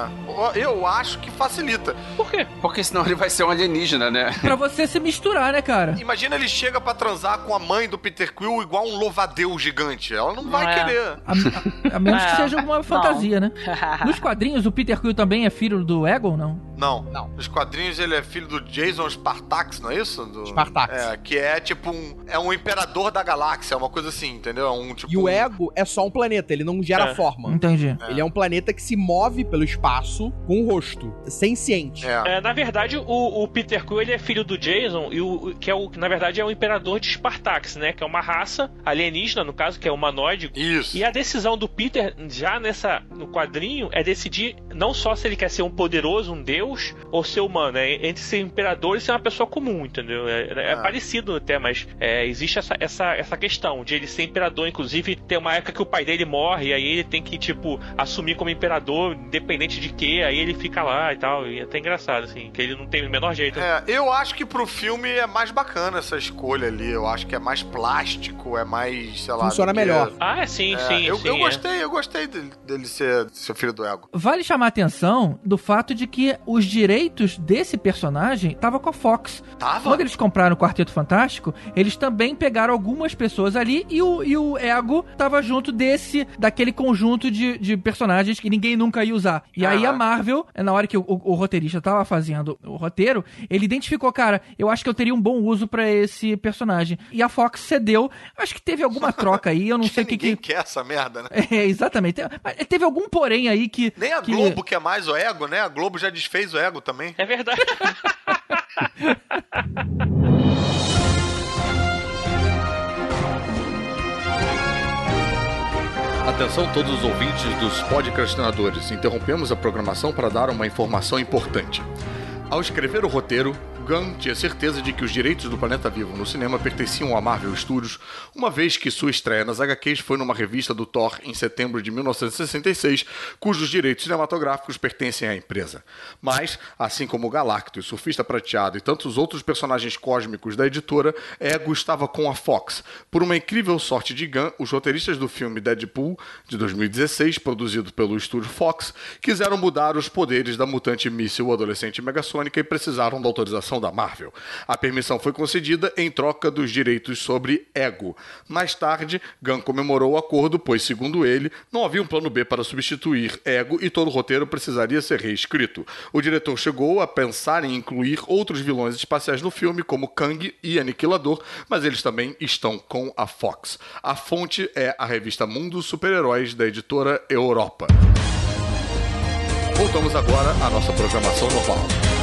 É, eu acho que facilita. Por quê? Porque senão ele vai ser um alienígena, né? Pra você se misturar, né, cara? Imagina ele chega pra transar com a mãe do Peter Quill igual um louva-a-Deus gigante. Ela não vai É. querer. A, a- a menos que É. seja alguma fantasia, né? Nos quadrinhos, o Peter Quill também é filho do Egon, não? Não. Não. Nos quadrinhos ele é filho do Jason Spartax, não é isso? Do... Spartax. É, que é tipo um... É um imperador da galáxia, uma coisa assim, entendeu? É um tipo... E o Ego é só um planeta, ele não gera É. forma. Entendi. Ele é um planeta que se move pelo espaço com o rosto, senciente. É. É, na verdade, o, o Peter Quill ele é filho do Jason, e o, que é o, na verdade é o imperador de Spartax, né? Que é uma raça alienígena, no caso, que é humanoide. Isso. E a decisão do Peter, já nessa no quadrinho, é decidir não só se ele quer ser um poderoso, um deus, ou ser humano. É entre ser imperador e ser uma pessoa comum, entendeu? É, é Ah. parecido até, mas é, existe essa, essa, essa questão de ele ser imperador. Inclusive, tem uma época que o pai dele morre, e aí ele tem que, tipo, assumir como imperador, independente de que, aí ele fica lá e tal. E é até engraçado, assim, que ele não tem o menor jeito. É, eu acho que pro filme é mais bacana essa escolha ali. Eu acho que é mais plástico, é mais, sei lá... Funciona do que- melhor. Ah, sim, É, sim, eu, sim. eu é. gostei, eu gostei dele, dele ser seu filho do Ego. Vale chamar chamar a atenção do fato de que os direitos desse personagem estavam com a Fox. Tava? Quando eles compraram o Quarteto Fantástico, eles também pegaram algumas pessoas ali e o, e o Ego tava junto desse, daquele conjunto de, de personagens que ninguém nunca ia usar. E ah. aí a Marvel, na hora que o, o, o roteirista tava fazendo o roteiro, ele identificou, cara, eu acho que eu teria um bom uso pra esse personagem. E a Fox cedeu. Acho que teve alguma troca aí, eu não sei o que... Ninguém que... quer essa merda, né? É, exatamente. Mas teve algum porém aí que... Nem a que... Globo quer mais o Ego, né? A Globo já desfez o Ego também. É verdade. Atenção todos os ouvintes dos podcastinadores. Interrompemos a programação para dar uma informação importante. Ao escrever o roteiro, Gunn tinha certeza de que os direitos do Planeta Vivo no cinema pertenciam à Marvel Studios, uma vez que sua estreia nas agá quês foi numa revista do Thor em setembro de mil novecentos e sessenta e seis, cujos direitos cinematográficos pertencem à empresa. Mas, assim como o Galactus, Surfista Prateado e tantos outros personagens cósmicos da editora, Ego estava com a Fox. Por uma incrível sorte de Gunn, os roteiristas do filme Deadpool, de dois mil e dezesseis, produzido pelo estúdio Fox, quiseram mudar os poderes da mutante míssil adolescente Megasônica e precisaram da autorização da Marvel. A permissão foi concedida em troca dos direitos sobre Ego. Mais tarde, Gunn comemorou o acordo, pois, segundo ele, não havia um plano B para substituir Ego e todo o roteiro precisaria ser reescrito. O diretor chegou a pensar em incluir outros vilões espaciais no filme, como Kang e Aniquilador, mas eles também estão com a Fox. A fonte é a revista Mundo Super-Heróis da editora Europa. Voltamos agora à nossa programação normal.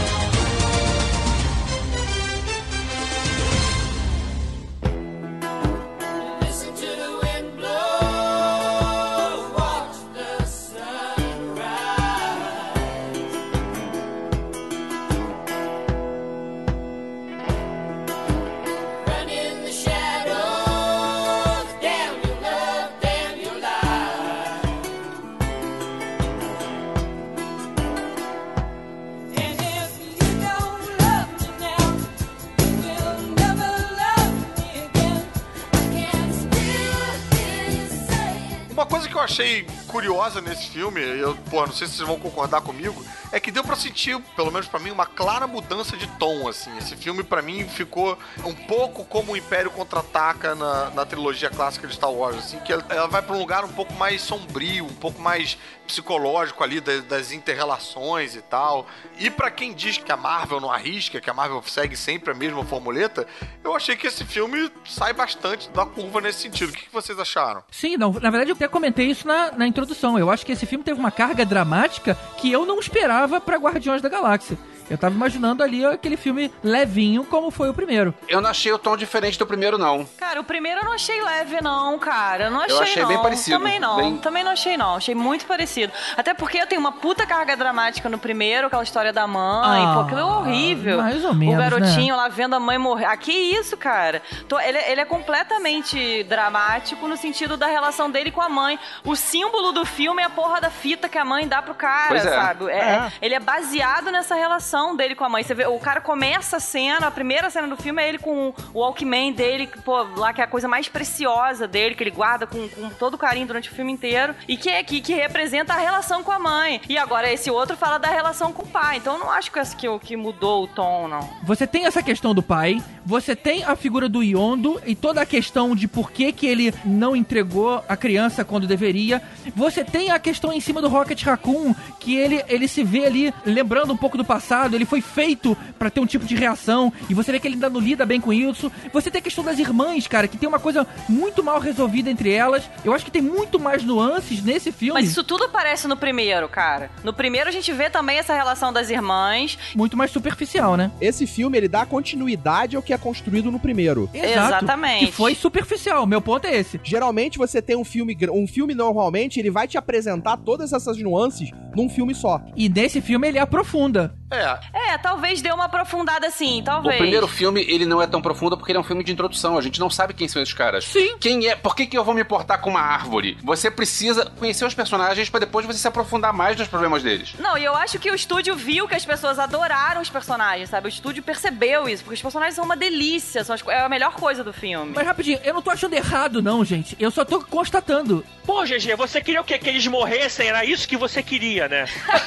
Uma coisa que eu achei curiosa nesse filme, eu, pô, não sei se vocês vão concordar comigo, é que deu pra sentir, pelo menos pra mim, uma clara mudança de tom, assim. Esse filme, pra mim, ficou um pouco como o Império Contra-Ataca na, na trilogia clássica de Star Wars, assim, que ela, ela vai pra um lugar um pouco mais sombrio, um pouco mais psicológico ali, das, das inter-relações e tal. E pra quem diz que a Marvel não arrisca, que a Marvel segue sempre a mesma formuleta, eu achei que esse filme sai bastante da curva nesse sentido. O que, que vocês acharam? Sim, não, na verdade eu até comentei isso na, na introdução. Eu acho que esse filme teve uma carga dramática que eu não esperava pra Guardiões da Galáxia. Eu tava imaginando ali aquele filme levinho como foi o primeiro. Eu não achei o tom diferente do primeiro, não. Cara, o primeiro eu não achei leve, não, cara. Eu não achei, Eu achei não. bem parecido. Também não. Bem... Também não achei, não. Achei muito parecido. Até porque eu tenho uma puta carga dramática no primeiro, aquela história da mãe. Ah, Pô, aquilo é horrível. mais ou menos, o garotinho né? lá vendo a mãe morrer. Ah, que isso, cara? Tô, ele, ele é completamente dramático no sentido da relação dele com a mãe. O símbolo do filme é a porra da fita que a mãe dá pro cara, Pois é. sabe? É, É. Ele é baseado nessa relação dele com a mãe. Você vê, o cara começa a cena, a primeira cena do filme é ele com o Walkman dele, que, pô, lá que é a coisa mais preciosa dele, que ele guarda com, com todo carinho durante o filme inteiro, e que, é, que, que representa a relação com a mãe. E agora esse outro fala da relação com o pai. Então eu não acho que, esse que, que mudou o tom, não. Você tem essa questão do pai, você tem a figura do Yondo e toda a questão de por que, que ele não entregou a criança quando deveria. Você tem a questão em cima do Rocket Raccoon, que ele, ele se vê ali lembrando um pouco do passado, ele foi feito pra ter um tipo de reação, e você vê que ele ainda não lida bem com isso. Você tem a questão das irmãs, cara, que tem uma coisa muito mal resolvida entre elas. Eu acho que tem muito mais nuances nesse filme. Mas isso tudo aparece no primeiro, cara. No primeiro a gente vê também essa relação das irmãs. Muito mais superficial, né? Esse filme, ele dá continuidade ao que é construído no primeiro. Exato. Exatamente. Que foi superficial, meu ponto é esse. Geralmente você tem um filme, gr- um filme normalmente, ele vai te apresentar todas essas nuances num filme só. E nesse filme ele aprofunda. É. É, talvez dê uma aprofundada assim, talvez. O primeiro filme, ele não é tão profundo porque ele é um filme de introdução. A gente não sabe quem são esses caras. Sim. Quem é? Por que, que eu vou me importar com uma árvore? Você precisa conhecer os personagens pra depois você se aprofundar mais nos problemas deles. Não, e eu acho que o estúdio viu que as pessoas adoraram os personagens, sabe? O estúdio percebeu isso, porque os personagens são uma delícia, são as, é a melhor coisa do filme. Mas rapidinho, eu não tô achando errado não, gente. Eu só tô constatando. Pô, G G, você queria o quê? Que eles morressem? Era isso que você queria, né?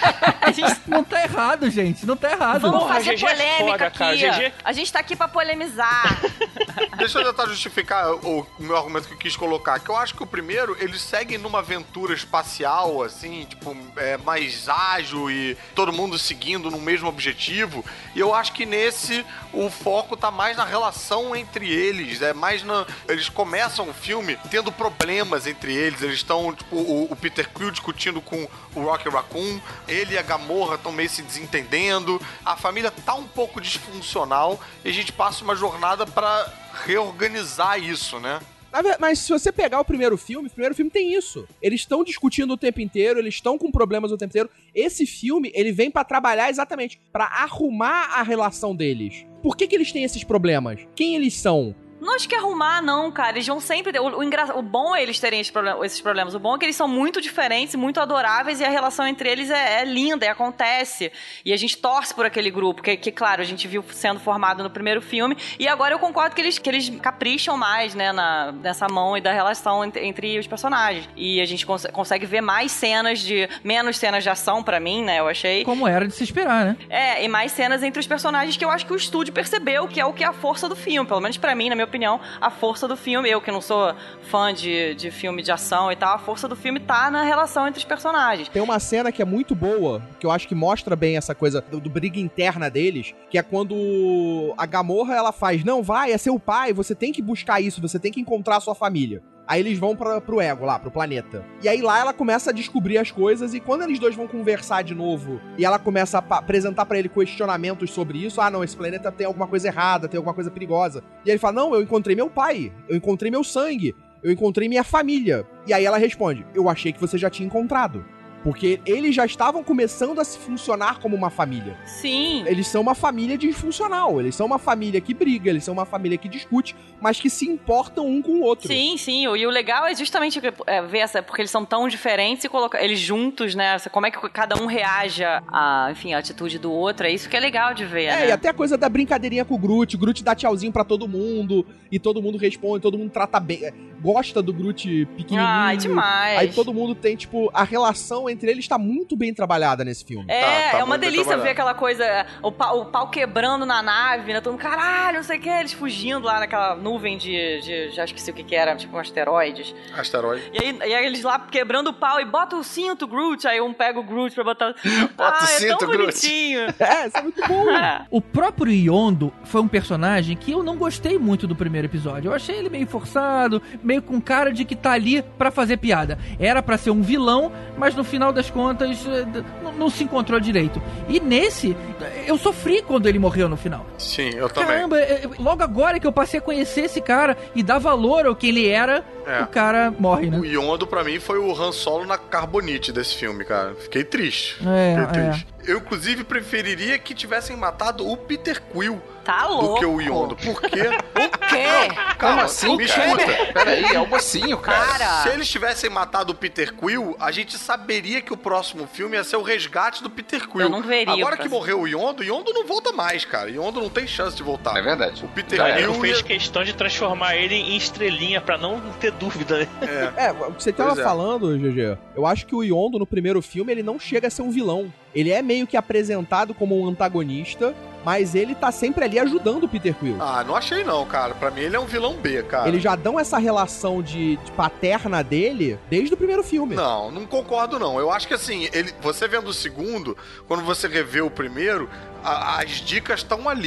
A gente não tá errado, gente. Não tá errado. Vamos Porra, fazer G G é polêmica foda, aqui. cara. G G... A gente tá aqui pra polemizar. Deixa eu tentar justificar o, o meu argumento que eu quis colocar. Que eu acho que o primeiro, eles seguem numa aventura espacial, assim, tipo, é, mais ágil e todo mundo seguindo no mesmo objetivo. E eu acho que nesse, o foco tá mais na relação entre eles. É mais na... Eles começam o filme tendo problemas entre eles. Eles estão, tipo, o, o Peter Quill discutindo com o Rocket Raccoon. Ele e a Gamorra estão meio se desentendendo. A família tá um pouco disfuncional. E a gente passa uma jornada pra reorganizar isso, né? Mas se você pegar o primeiro filme, o primeiro filme tem isso. Eles estão discutindo o tempo inteiro, eles estão com problemas o tempo inteiro. Esse filme, ele vem pra trabalhar exatamente, pra arrumar a relação deles. Por que que eles têm esses problemas? Quem eles são? Não acho que arrumar, não, cara. Eles vão sempre ter... O, o, engra... o bom é eles terem esse problem... esses problemas. O bom é que eles são muito diferentes, muito adoráveis, e a relação entre eles é, é linda, e acontece. E a gente torce por aquele grupo, que, que, claro, a gente viu sendo formado no primeiro filme. E agora eu concordo que eles, que eles capricham mais, né, na, nessa mão e da relação entre, entre os personagens. E a gente cons consegue ver mais cenas de... Menos cenas de ação, pra mim, né, eu achei. Como era de se esperar, né? É, e mais cenas entre os personagens que eu acho que o estúdio percebeu que é o que é a força do filme. Pelo menos pra mim, na minha opinião, a força do filme, eu que não sou fã de, de filme de ação e tal, a força do filme tá na relação entre os personagens. Tem uma cena que é muito boa, que eu acho que mostra bem essa coisa do, do briga interna deles, que é quando a Gamorra, ela faz, não, vai, é seu pai, você tem que buscar isso, você tem que encontrar a sua família. Aí eles vão pra, pro ego lá, pro planeta. E aí lá ela começa a descobrir as coisas, e quando eles dois vão conversar de novo, e ela começa a apresentar pra ele questionamentos sobre isso, ah não, esse planeta tem alguma coisa errada, tem alguma coisa perigosa. E ele fala, não, eu encontrei meu pai, eu encontrei meu sangue, eu encontrei minha família. E aí ela responde, eu achei que você já tinha encontrado. Porque eles já estavam começando a se funcionar como uma família. Sim. Eles são uma família disfuncional. Eles são uma família que briga, eles são uma família que discute, mas que se importam um com o outro. Sim, sim. E o legal é justamente é, ver essa... Porque eles são tão diferentes e colocar eles juntos, né? Como é que cada um reage a, enfim, a atitude do outro. É isso que é legal de ver, É, né? e até a coisa da brincadeirinha com o Groot. O Groot dá tchauzinho pra todo mundo, e todo mundo responde, todo mundo trata bem... Gosta do Groot pequenininho. Ah, demais. Aí todo mundo tem, tipo... A relação entre eles tá muito bem trabalhada nesse filme. É, tá, tá é uma delícia ver aquela coisa, o pau, o pau quebrando na nave, né? Todo mundo, caralho, não sei o que, eles fugindo lá naquela nuvem de, de já esqueci o que que era, tipo um asteroides. Asteroide. E aí, e aí eles lá quebrando o pau e bota o cinto, Groot, aí um pega o Groot pra botar... Bota ah, o cinto, é tão Groot. bonitinho. É, isso é muito bom. O próprio Yondo foi um personagem que eu não gostei muito do primeiro episódio. Eu achei ele meio forçado, meio com cara de que tá ali pra fazer piada. Era pra ser um vilão, mas no final das contas não, não se encontrou direito. E nesse, eu sofri quando ele morreu no final. Sim, eu também. Caramba, logo agora que eu passei a conhecer esse cara e dar valor ao que ele era, É. o cara morre, né? O Yondo, pra mim, foi o Han Solo na Carbonite desse filme, cara. Fiquei triste. É, Fiquei é. triste. Eu, inclusive, preferiria que tivessem matado o Peter Quill Tá do louco. que o Yondo. Por quê? O quê? Como assim, me cara? escuta. Peraí, é o mocinho, cara. Cara. Se eles tivessem matado o Peter Quill, a gente saberia que o próximo filme ia ser o resgate do Peter Quill. Eu não veria Agora o que próximo. morreu o Yondo, Yondo não volta mais, cara. Yondo não tem chance de voltar. É verdade. O Peter Cara, Quill eu fez ia... questão de transformar ele em estrelinha pra não ter dúvida, né? É. É, o que você tava Pois é. falando, G G, eu acho que o Yondo no primeiro filme, ele não chega a ser um vilão. Ele é meio que apresentado como um antagonista, mas ele tá sempre ali ajudando o Peter Quill. Ah, não achei não, cara. Pra mim ele é um vilão B, cara. Eles já dão essa relação de, de paterna dele desde o primeiro filme. Não, não concordo não. Eu acho que assim, ele, você vendo o segundo, quando você revê o primeiro, a- as dicas estão ali.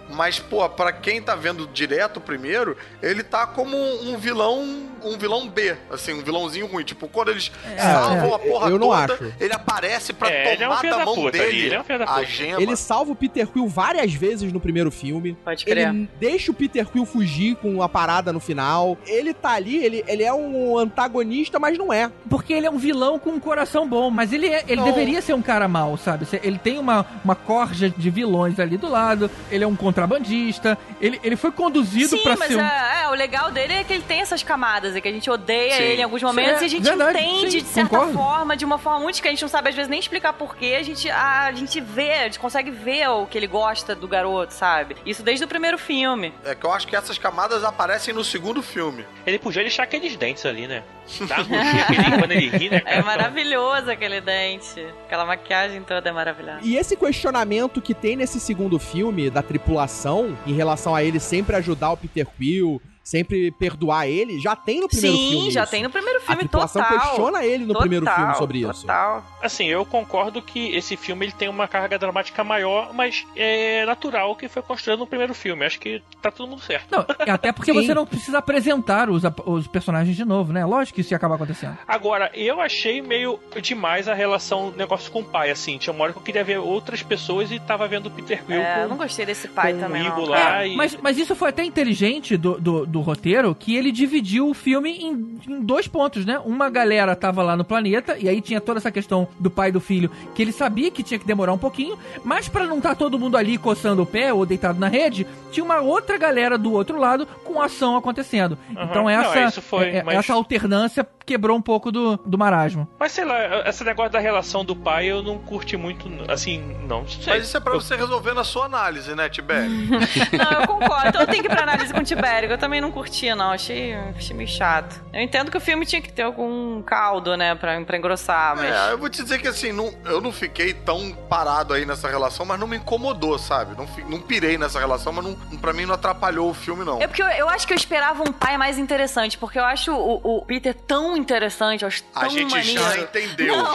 mas, pô, pra quem tá vendo direto primeiro, ele tá como um, um vilão, um vilão B, assim, um vilãozinho ruim. Tipo, quando eles É, salvam é, a porra eu não toda, acho. ele aparece pra É, ele é um tomar filho da da mão puta ali, dele ele é um filho da a puta. gema. Ele salva o Peter Quill várias vezes no primeiro filme. Pode crer. Ele deixa o Peter Quill fugir com a parada no final. Ele tá ali, ele, ele é um antagonista, mas não é. Porque ele é um vilão com um coração bom, mas ele, é, ele Não. deveria ser um cara mau, sabe? Ele tem uma, uma corja de vilões ali do lado, ele é um contrabandista, ele, ele foi conduzido Sim, pra mas ser um... é, é, o legal dele é que ele tem essas camadas, é que a gente odeia Sim. ele em alguns momentos Sim, e a gente verdade, entende sim, de certa concordo. forma, de uma forma única, a gente não sabe às vezes nem explicar porquê, a gente, a, a gente vê, a gente consegue ver o que ele gosta do garoto, sabe? Isso desde o primeiro filme. É que eu acho que essas camadas aparecem no segundo filme. Ele podia deixar aqueles dentes ali, né? Dá angústia aquele, quando ele ri, né, cara? É maravilhoso aquele dente. Aquela maquiagem toda é maravilhosa. E esse questionamento que tem nesse segundo filme da tripulação, em relação a ele sempre ajudar o Peter Quill, sempre perdoar ele, já tem no primeiro Sim, filme. já isso. tem no primeiro filme, A tripulação total. questiona ele no Total, primeiro filme sobre isso. Total. Assim, eu concordo que esse filme ele tem uma carga dramática maior, mas é natural que foi construído no primeiro filme. Acho que tá todo mundo certo. Não, até porque Sim. você não precisa apresentar os, os personagens de novo, né? Lógico que isso ia acabar acontecendo. Agora, eu achei meio demais a relação, negócio com o pai, assim. Tinha uma hora que eu queria ver outras pessoas e tava vendo o Peter Quill É, com, eu não gostei desse pai com também, o Igor não. lá. É, e... Mas, mas isso foi até inteligente do, do, do roteiro, que ele dividiu o filme em, em dois pontos, né? Uma galera tava lá no planeta, e aí tinha toda essa questão do pai e do filho, que ele sabia que tinha que demorar um pouquinho, mas pra não estar todo mundo ali coçando o pé ou deitado na rede, tinha uma outra galera do outro lado com ação acontecendo. Uhum. Então essa, Não, isso foi, é- é- mas- essa alternância quebrou um pouco do, do marasmo. Mas sei lá, esse negócio da relação do pai eu não curti muito, assim, não. Sei. Mas isso é pra você resolver na sua análise, né, Tibério? Não, eu concordo. Então eu tenho que ir pra análise com o Tibério. Eu também não curti, não. Achei, achei meio chato. Eu entendo que o filme tinha que ter algum caldo, né? Pra, pra engrossar, mas... É, eu vou te dizer que assim, não, eu não fiquei tão parado aí nessa relação, mas não me incomodou, sabe? Não, fi- não pirei nessa relação, mas não, pra mim não atrapalhou o filme, não. É porque eu, eu acho que eu esperava um pai mais interessante, porque eu acho o, o Peter tão interessante, eu acho tão A gente maneiro. já entendeu. Não.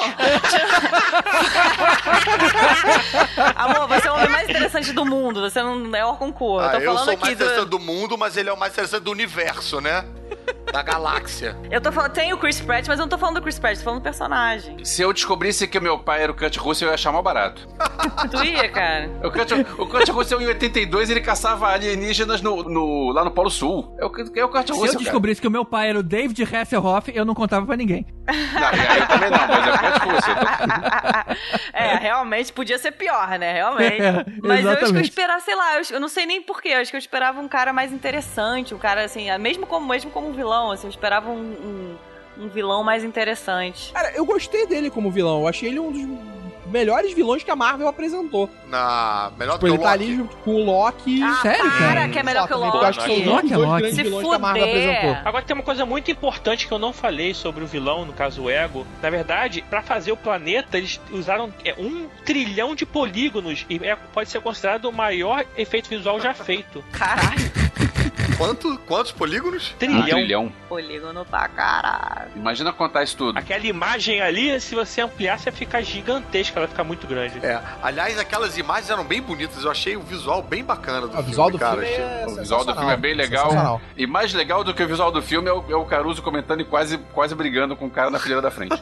Amor, você é o homem mais interessante do mundo, você não é órgão cor. Ah, eu tô eu falando sou o aqui mais do... interessante do mundo, mas ele é o mais interessante do universo, né? Da galáxia. Eu tô falando, tem o Chris Pratt, mas eu não tô falando do Chris Pratt, tô falando do personagem. Se eu descobrisse que meu pai era o Kurt Russell, eu ia achar mal barato. Tu ia, cara? O Kurt, o Kurt Russell, em oitenta e dois, ele caçava alienígenas no, no- lá no Polo Sul. É o, é o Kurt Se Russell, eu cara. descobrisse que o meu pai era o David Hasselhoff, eu não contava pra ninguém. Não, aí eu também não, mas é o Kurt Russell. É, realmente podia ser pior, né? Realmente. É, Mas eu acho que eu exatamente. esperava, sei lá, eu, eu não sei nem porquê, eu acho que eu esperava um cara mais interessante, um cara assim, mesmo como, mesmo como um vilão, assim, eu esperava um, um, um vilão mais interessante. Cara, eu gostei dele como vilão. Eu achei ele um dos melhores vilões que a Marvel apresentou. Na... Melhor Tipo, do ele que o tá Loki. ali junto com o Loki. Ah, Sério, para, cara? que é melhor que o Eu acho que são Loki. os únicos Loki é dois Loki. grandes Se vilões que a Marvel fuder. apresentou. Agora tem uma coisa muito importante que eu não falei sobre o vilão, no caso o Ego. Na verdade, pra fazer o planeta, eles usaram é, um trilhão de polígonos e é, pode ser considerado o maior efeito visual já feito. Caralho, Quanto, quantos polígonos? Trilhão. Um trilhão. polígono pra caralho. Imagina contar isso tudo. Aquela imagem ali, se você ampliasse, ia ficar gigantesca, ela ia ficar muito grande. É, aliás, aquelas imagens eram bem bonitas. Eu achei o visual bem bacana do O filme, visual do cara. filme é O visual do filme é bem legal. Sensacional. E mais legal do que o visual do filme é o, é o Caruso comentando e quase, quase brigando com o cara na fileira da frente.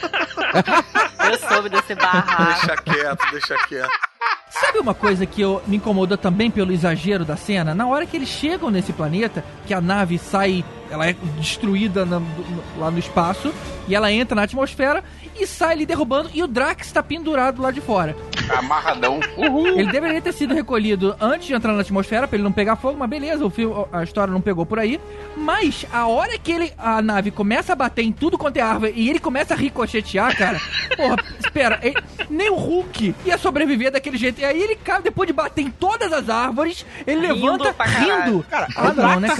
Eu soube desse barraco. Deixa quieto, deixa quieto. Sabe uma coisa que eu, me incomoda também pelo exagero da cena? Na hora que eles chegam nesse planeta, que a nave sai, ela é destruída na- no- lá no espaço, e ela entra na atmosfera e sai ali derrubando, e o Drax tá pendurado lá de fora. Amarradão. Uhul. Ele deveria ter sido recolhido antes de entrar na atmosfera, pra ele não pegar fogo, mas beleza, o filme, a história não pegou por aí. Mas a hora que ele, a nave começa a bater em tudo quanto é árvore e ele começa a ricochetear, cara, porra, espera, ele- nem o Hulk ia sobreviver daquele jeito. E aí ele, cara, depois de bater em todas as árvores, ele Rindo levanta pra caralho. rindo. Cara, Ah, o Drax- não, né, cara?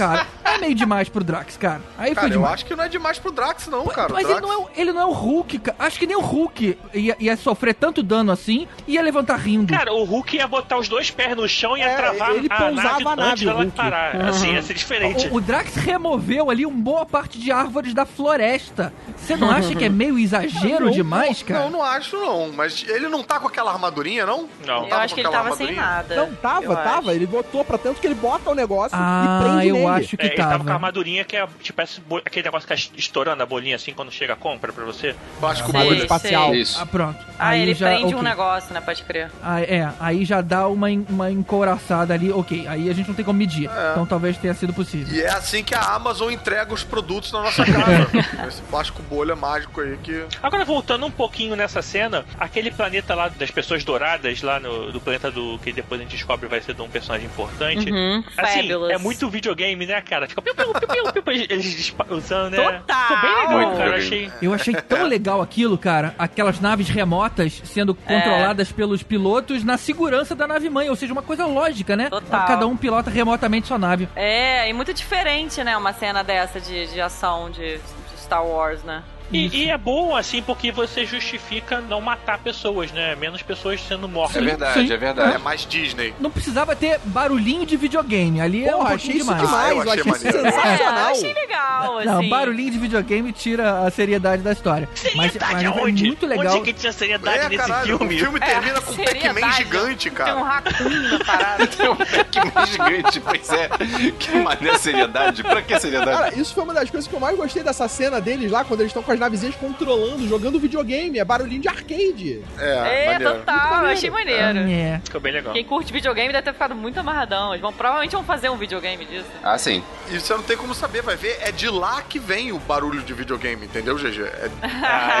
é meio demais pro Drax, cara. Aí cara, foi demais. eu acho que não é demais pro Drax, não, Pô, cara. Mas Drax... ele, não é, ele não é o Hulk, cara. Acho que nem o Hulk ia, ia sofrer tanto dano assim e ia levantar rindo. Cara, o Hulk ia botar os dois pés no chão e ia É, travar ele a pousava nave a nave, antes dela Hulk. parar. Uhum. Assim, ia ser diferente. O, o Drax removeu ali uma boa parte de árvores da floresta. Você não acha que é meio exagero não, demais, não, cara? Não, não acho não. Mas ele não tá com aquela armadurinha, não? Não. Eu acho que ele tava sem nada. Não, tava, eu tava. acho. Ele botou pra tanto que ele bota o negócio Ah, e prende eu nele. acho que É, ele tava com a tava. armadurinha que é tipo esse bo- aquele negócio que é estourando a bolinha assim quando chega a compra pra você. Plástico Sei, bolha. sei. espacial. Isso. Ah, pronto. Ah, Aí ele já, prende ok. um negócio, né? Pode crer. Ah, é, aí já dá uma, en- uma encouraçada ali. Ok, aí a gente não tem como medir. É. Então talvez tenha sido possível. E é assim que a Amazon entrega os produtos na nossa casa. Esse plástico bolha mágico aí que... Agora, voltando um pouquinho nessa cena, aquele planeta lá das pessoas douradas, lá no do planeta do que depois a gente descobre vai ser de um personagem importante. Uhum, Assim, fabulous. é muito videogame, né, cara? Fica piu, piu, piu, piu, piu, eles dispa- usando, né? Total! Ficou bem legal, Muito cara. videogame. Achei. Eu achei tão legal aquilo, cara. Aquelas naves remotas sendo controladas pelos pilotos na segurança da nave mãe. Ou seja, uma coisa lógica, né? Total. Cada um pilota remotamente sua nave. É, e muito diferente, né? Uma cena dessa de, de ação de, de Star Wars, né? E, e é bom, assim, porque você justifica não matar pessoas, né? Menos pessoas sendo mortas. É verdade, sim. é verdade. É mais Disney. Não precisava ter barulhinho de videogame. Ali é um Porra, pouquinho achei isso demais. demais. Ah, eu eu achei achei isso maneiro. É, eu sensacional. achei legal, assim. Não, barulhinho de videogame tira a seriedade da história. Mas, Seriedade mas é aonde? muito legal. Onde que tinha seriedade É, nesse caralho, filme? o filme termina com um Pac-Man seriedade. gigante, Tem um cara. raccoon na parada. Tem um Pac-Man gigante, pois é. Que maneira seriedade. Pra que seriedade? Cara, isso foi uma das coisas que eu mais gostei dessa cena deles lá, quando eles estão com as navezinhas controlando, jogando videogame. É barulhinho de arcade. É, É, maneiro. total, eu achei maneiro. É. Ficou bem legal. Quem curte videogame deve ter ficado muito amarradão. Eles vão, provavelmente vão fazer um videogame disso. Ah, sim. E você não tem como saber, vai ver, é de lá que vem o barulho de videogame, entendeu, G G? É, Ah,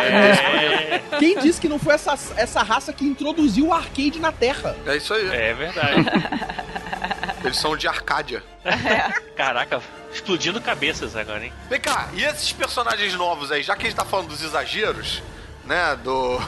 é, Quem disse que não foi essa, essa raça que introduziu o arcade na Terra? é isso aí. é verdade. Eles são de Arcádia. Caraca, explodindo cabeças agora, hein? Vem cá, e esses personagens novos aí, já que a gente tá falando dos exageros, né, do...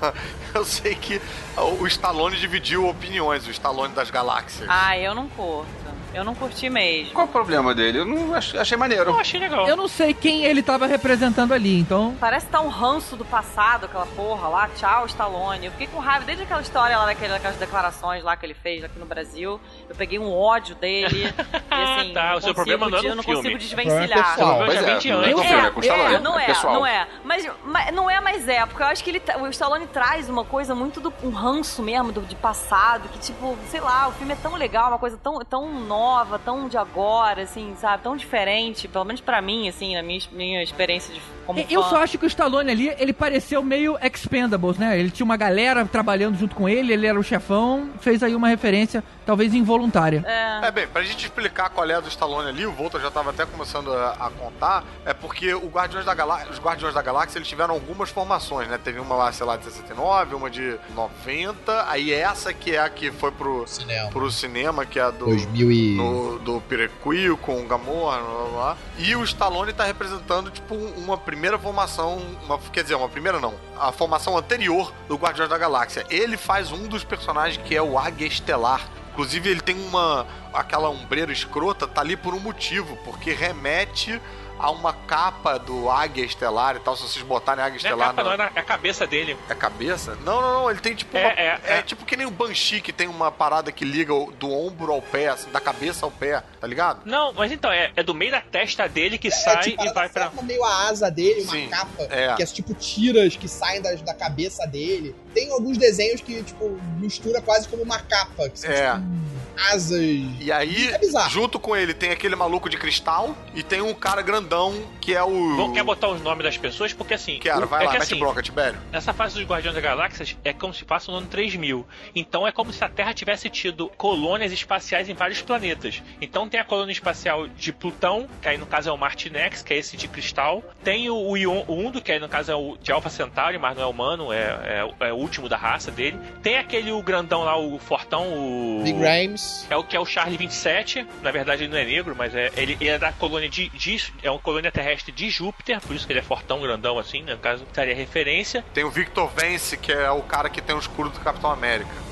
Eu sei que o Stallone dividiu opiniões, o Stallone das galáxias. Ah, eu não curto. Eu não curti mesmo. Qual o problema dele? Eu não ach- achei maneiro. Eu achei legal. Eu não sei quem ele tava representando ali, então... Parece que tá um ranço do passado, aquela porra lá. Tchau, Stallone. Eu fiquei com raiva desde aquela história lá, daquele, daquelas declarações lá que ele fez aqui no Brasil. Eu peguei um ódio dele. E assim, Tá, não o seu consigo problema não é de- no eu não filme. consigo É desvencilhar. pessoal. Eu Pois já é, vim de não é antes. com o filme, é com o Stallone. É, não é, pessoal. não é. Mas, mas não é mais é, porque eu acho que ele, tá- o Stallone traz uma coisa muito do um ranço mesmo do, de passado, que tipo, sei lá, o filme é tão legal, uma coisa tão, tão nova, tão de agora, assim, sabe, tão diferente, pelo menos pra mim, assim, na minha, minha experiência de como Eu fã. só acho que o Stallone ali, ele pareceu meio Expendables, né? Ele tinha uma galera trabalhando junto com ele, ele era o chefão, fez aí uma referência, talvez involuntária. É. É, bem, pra gente explicar qual é a do Stallone ali, o Volta já tava até começando a, a contar, é porque o Guardiões da Galá- os Guardiões da Galáxia, eles tiveram algumas formações, né? Teve uma lá, sei lá, de sessenta e nove, uma de noventa, aí essa que é a que foi pro Cinema. pro cinema, que é a do... dois mil e... no- do Pirequio com o Gamorra, blá, blá, blá. E o Stallone tá representando, tipo, uma primeira formação, uma, quer dizer, uma primeira não, a formação anterior do Guardiões da Galáxia. Ele faz um dos personagens que é o Águia Estelar. Inclusive, ele tem uma... aquela ombreira escrota, tá ali por um motivo, porque remete a uma capa do Águia Estelar e tal. Se vocês botarem Águia Não é Estelar... capa, na- não, é a cabeça dele. É cabeça? Não, não, não. Ele tem tipo É, uma... é, é, é. tipo que nem o Banshee, que tem uma parada que liga o- do ombro ao pé, assim, da cabeça ao pé, tá ligado? Não, mas então, é, é do meio da testa dele que sai tipo, e ela vai pra... forma meio a asa dele, uma Sim, capa, é. que é tipo tiras que saem das, da cabeça dele. Tem alguns desenhos que, tipo, mistura quase como uma capa, que são É. tipo asas. E aí, É bizarro. junto com ele, tem aquele maluco de cristal e tem um cara grandão que é o... Vamos, quer botar os nomes das pessoas? Porque assim... Cara, o- vai é lá, que, mete assim, bronca, Tibério. Nessa fase dos Guardiões da Galáxia é como se passa no ano três mil. Então é como se a Terra tivesse tido colônias espaciais em vários planetas. Então tem a colônia espacial de Plutão, que aí no caso é o Martinex, que é esse de cristal. Tem o, o Ion- o Undo, que aí no caso é o de Alpha Centauri, mas não é humano, é, é, é o último da raça dele. Tem aquele o grandão lá, o fortão, o... Big Rams. É o que é o Charlie vinte e sete. Na verdade ele não é negro, mas é, ele, ele é da colônia de, de... É uma colônia terrestre de Júpiter, por isso que ele é fortão, grandão assim, né? No caso, estaria referência. Tem o Victor Vance, que é o cara que tem o escudo do Capitão América.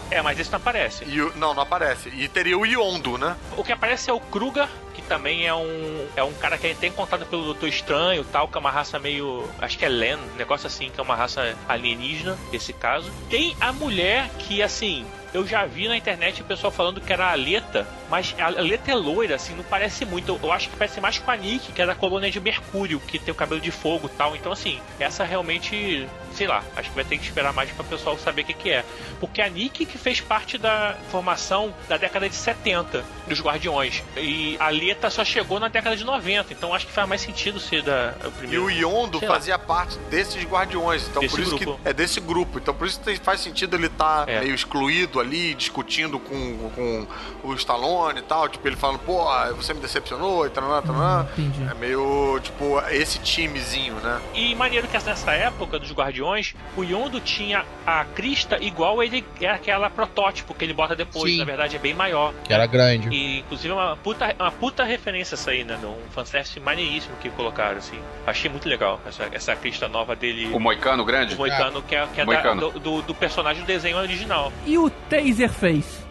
É, mas esse não aparece. E o, não, não aparece. E teria o Yondo, né? O que aparece é o Kruger, que também é um é um cara que tem contato pelo Doutor Estranho e tal, que é uma raça meio... Acho que é Len, um negócio assim, que é uma raça alienígena, nesse caso. Tem a mulher que, assim... Eu já vi na internet o pessoal falando que era a Aleta, mas a Aleta é loira, assim, não parece muito. Eu acho que parece mais com a Nick, que é da colônia de Mercúrio, que tem o cabelo de fogo e tal. Então, assim, essa realmente, sei lá, acho que vai ter que esperar mais para o pessoal saber o que, que é. Porque a Nick que fez parte da formação da década de setenta dos Guardiões. E a Aleta só chegou na década de noventa, então acho que faz mais sentido ser da, o primeiro. E o Yondo fazia lá. parte desses Guardiões, então desse por isso grupo. que é desse grupo. Então por isso que faz sentido ele estar tá é. meio excluído ali, discutindo com, com o Stallone e tal, tipo, ele falando, pô, você me decepcionou e tal, Entendi. É meio, tipo, esse timezinho, né? E maneiro que nessa época dos Guardiões, o Yondo tinha a crista igual ele é aquela protótipo que ele bota depois, Sim. na verdade é bem maior. Que era grande. E inclusive é uma puta, uma puta referência essa aí, né? Um fanservice maneiríssimo que colocaram, assim. Achei muito legal essa, essa crista nova dele. O Moicano grande? O Moicano, que é, que é da, do, do, do personagem do desenho original. E o Taserface?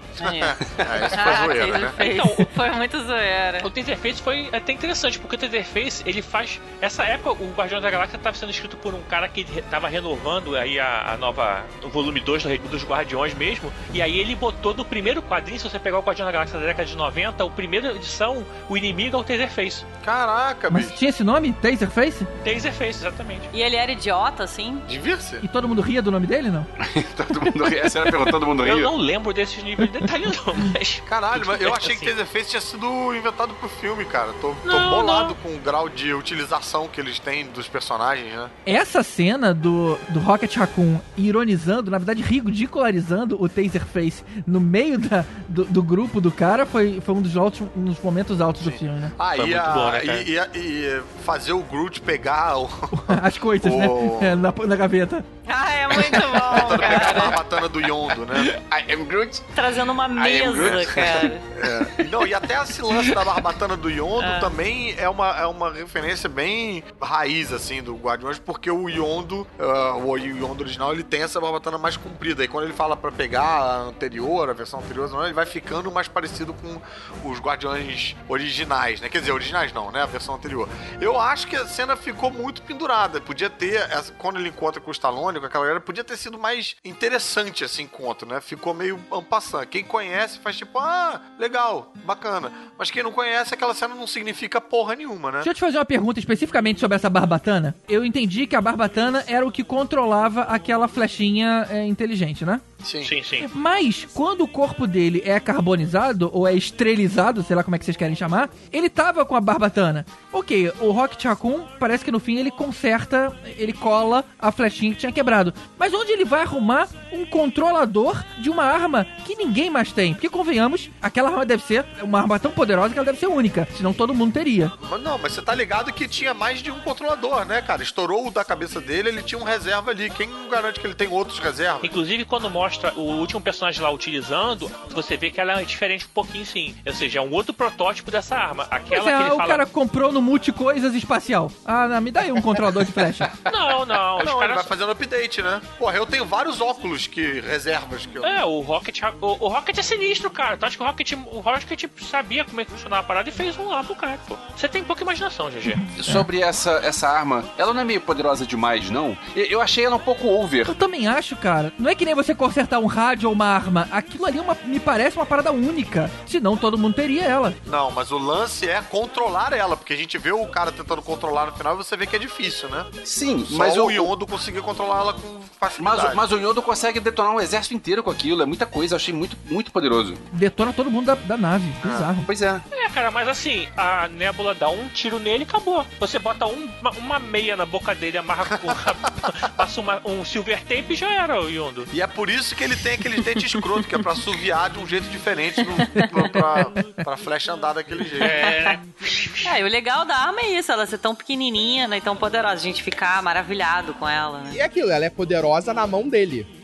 É, isso foi zoeira, né? Então, foi muito zoeira. O Taserface foi até interessante, porque o Taserface, ele faz... Essa época, o Guardião da Galáxia estava sendo escrito por um cara que estava renovando aí a, a nova... O volume dois do, dos Guardiões mesmo, e aí ele botou no primeiro quadrinho, se você pegar o Guardião da Galáxia da década de noventa, a primeira edição, o inimigo é o Taserface. Caraca, Mas bicho. tinha esse nome? Taserface? Taserface, exatamente. E ele era idiota, assim? Devia ser. E todo mundo ria do nome dele, não? Todo mundo ria. Essa era a pergunta, todo mundo ria. Eu não lembro desses níveis de detalhe, não, mas... Caralho, mas eu achei assim. que Taserface tinha sido inventado pro filme, cara. Tô, tô Não, bolado não. com o grau de utilização que eles têm dos personagens, né? Essa cena do, do Rocket Raccoon ironizando, na verdade ridicularizando o Taserface no meio da, do, do grupo do cara foi, foi um dos, altos, um dos momentos altos Sim. do filme, né? Ah, Foi e, muito a, bom, né, cara? e, e, e fazer o Groot pegar o... As coisas, o... né? É, na, na gaveta. Ah, é muito bom, a cara. barbatana do Yondo, né? I am Groot. Trazendo uma mesa, cara. É. Não, e até esse lance da barbatana do Yondo É. também é uma, é uma referência bem raiz, assim, do Guardiões, porque o Yondo, uh, o Yondo original, ele tem essa barbatana mais comprida. E quando ele fala pra pegar a anterior, a versão anterior, ele vai ficando mais parecido com os Guardiões originais, né? Quer dizer, originais não, né? A versão anterior. Eu acho que a cena ficou muito pendurada. Podia ter, essa, quando ele encontra com o Stallone, com aquela galera, podia ter sido mais interessante esse encontro, né? Ficou meio ampassando. Quem conhece faz tipo, ah, legal, bacana. Mas quem não conhece, aquela cena não significa porra nenhuma, né? Deixa eu te fazer uma pergunta especificamente sobre essa barbatana. Eu entendi que a barbatana era o que controlava aquela flechinha é, inteligente, né? Sim. Sim, sim. Mas, quando o corpo dele é carbonizado, ou é estrelizado, sei lá como é que vocês querem chamar, ele tava com a barbatana. Ok, o Rocket Raccoon, parece que no fim ele conserta, ele cola a flechinha que tinha quebrado. Mas onde ele vai arrumar um controlador de uma arma que ninguém mais tem? Porque, convenhamos, aquela arma deve ser uma arma tão poderosa que ela deve ser única, senão todo mundo teria. Mas não, mas você tá ligado que tinha mais de um controlador, né, cara? Estourou o da cabeça dele, ele tinha um reserva ali. Quem garante que ele tem outros reservas? Inclusive, quando mostra o último personagem lá utilizando, você vê que ela é diferente um pouquinho, sim. Ou seja, é um outro protótipo dessa arma. Aquela Mas é, que ele o fala... cara comprou no Multicoisas Espacial. Ah, não, me dá aí um controlador de flecha. Não, não. Os Não, ele caras... vai fazendo update, né? Porra, eu tenho vários óculos que reservas que eu... É, o Rocket, o, o Rocket é sinistro, cara. Tu acha que o Rocket, o Rocket sabia como é que funcionava a parada e fez um lá pro cara, pô. Você tem pouca imaginação, G G. Sobre essa, essa arma, ela não é meio poderosa demais, não? Eu, eu achei ela um pouco over. Eu também acho, cara. Não é que nem você consertar um rádio ou uma arma. Aquilo ali é uma, me parece uma parada única. Senão todo mundo teria ela. Não, mas o lance é controlar ela, porque a gente vê o cara tentando controlar no final e você vê que é difícil, né? Sim, Só mas o o Yondo conseguiu controlar ela com facilidade. Mas, mas o Yondo consegue detonar um exército inteiro com aquilo. É muita coisa, eu achei muito, muito poderoso. Detona todo mundo da, da nave. Bizarro. Pois é. É, cara, mas assim, a Nebula dá um tiro nele e acabou. Você bota um, uma, uma meia na boca dele, amarra com... passa uma, um silver tape e já era o Yondo. E é por isso que ele tem aquele dente escroto, que é pra assoviar de um jeito diferente no, pra, pra flecha andar daquele jeito. É... É, e o legal da arma é isso, ela ser tão pequenininha, né, e tão poderosa. A gente ficar maravilhado com ela, né? E é aquilo, ela é poderosa na mão dele.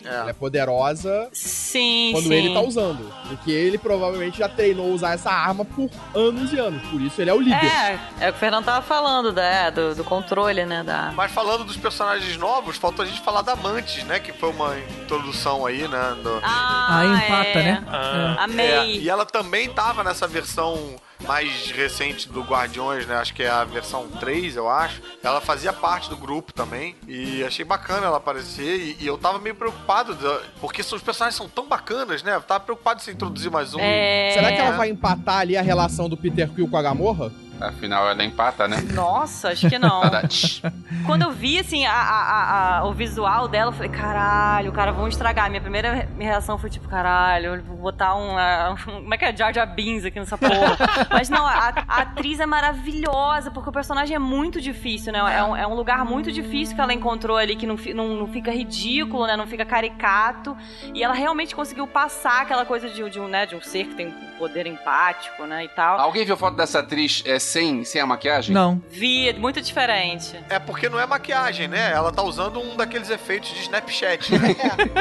É. Ela é poderosa sim, quando sim. ele tá usando. Porque ele provavelmente já treinou usar essa arma por anos e anos. Por isso ele é o líder. É, é o que o Fernando tava falando, né? Do, do controle, né? Da... Mas falando dos personagens novos, faltou a gente falar da Mantis, né? Que foi uma introdução aí, né? Do... Ah, ah, empata, é. né? Ah, Amei. É. E ela também tava nessa versão mais recente do Guardiões, né? Acho que é a versão três, eu acho. Ela fazia parte do grupo também. E achei bacana ela aparecer. E, e eu tava meio preocupado, porque os personagens são tão bacanas, né? Eu tava preocupado em introduzir mais um. É... Será que ela vai empatar ali a relação do Peter Quill com a Gamorra? Afinal, ela empata, né? Nossa, acho que não. Quando eu vi, assim, a, a, a, o visual dela, eu falei, caralho, cara, vão estragar. Minha primeira minha reação foi tipo, caralho, vou botar um... um como é que é? Jar Jar Binks aqui nessa porra. Mas não, a, a atriz é maravilhosa, porque o personagem é muito difícil, né? É um, é um lugar muito difícil que ela encontrou ali, que não, não, não fica ridículo, né? Não fica caricato. E ela realmente conseguiu passar aquela coisa de, de, um, né? de um ser que tem poder empático, né? E tal. Alguém viu foto dessa atriz é, sem, sem a maquiagem? Não. Vi, muito diferente. É porque não é maquiagem, né? Ela tá usando um daqueles efeitos de Snapchat, né?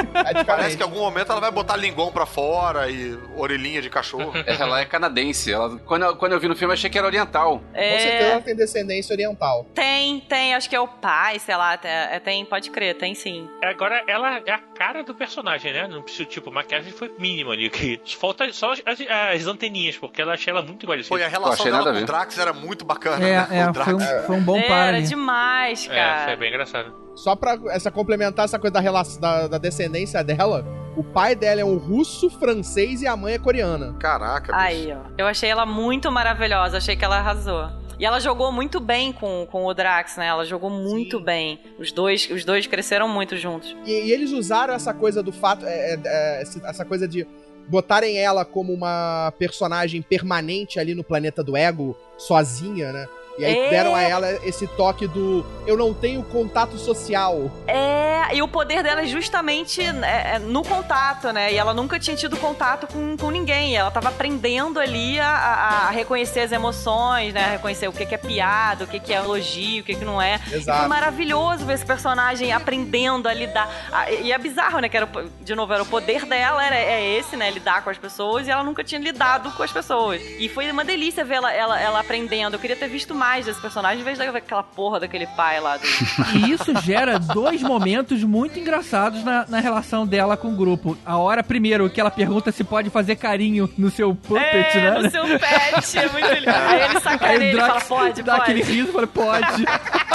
É Parece que em algum momento ela vai botar linguão pra fora e orelhinha de cachorro. Ela é canadense. Ela, quando, eu, quando eu vi no filme, eu achei que era oriental. É... Com certeza ela tem descendência oriental. Tem, tem. Acho que é o pai, sei lá. Tem, tem pode crer, tem sim. Agora, ela é a cara do personagem, né? Não precisa, tipo, maquiagem foi mínima ali. Que falta só as, as anteninhas, porque ela achei ela muito igual. Foi a relação dela com o Drax era muito bacana. É, né? é foi, um, foi um bom par Era ali. demais, cara. É, foi bem engraçado. Só pra essa, complementar essa coisa da, relação, da, da descendência dela, o pai dela é um russo, francês e a mãe é coreana. Caraca, bicho. Aí, ó. Eu achei ela muito maravilhosa. Achei que ela arrasou. E ela jogou muito bem com, com o Drax, né? Ela jogou muito Sim. bem. Os dois, os dois cresceram muito juntos. E, e eles usaram essa coisa do fato... É, é, essa coisa de botarem ela como uma personagem permanente ali no planeta do ego, sozinha, né? E aí é. deram a ela esse toque do eu não tenho contato social. É, e o poder dela é justamente é, no contato, né? E ela nunca tinha tido contato com, com ninguém. Ela tava aprendendo ali a, a, a reconhecer as emoções, né? A reconhecer o que, que é piada, o que, que é elogio, o que, que não é. Exato. E foi maravilhoso ver esse personagem aprendendo a lidar. E é bizarro, né? Que era, de novo, era o poder dela, era, é esse, né? Lidar com as pessoas. E ela nunca tinha lidado com as pessoas. E foi uma delícia ver ela, ela, ela aprendendo. Eu queria ter visto mais mais desse personagem, em vez daquela porra daquele pai lá do... E isso gera dois momentos muito engraçados na, na relação dela com o grupo. A hora, primeiro, que ela pergunta se pode fazer carinho no seu puppet, é, né? no seu pet, é muito lindo. Aí ele sacaneia, ele fala, pode, dá pode. aquele riso e fala, pode.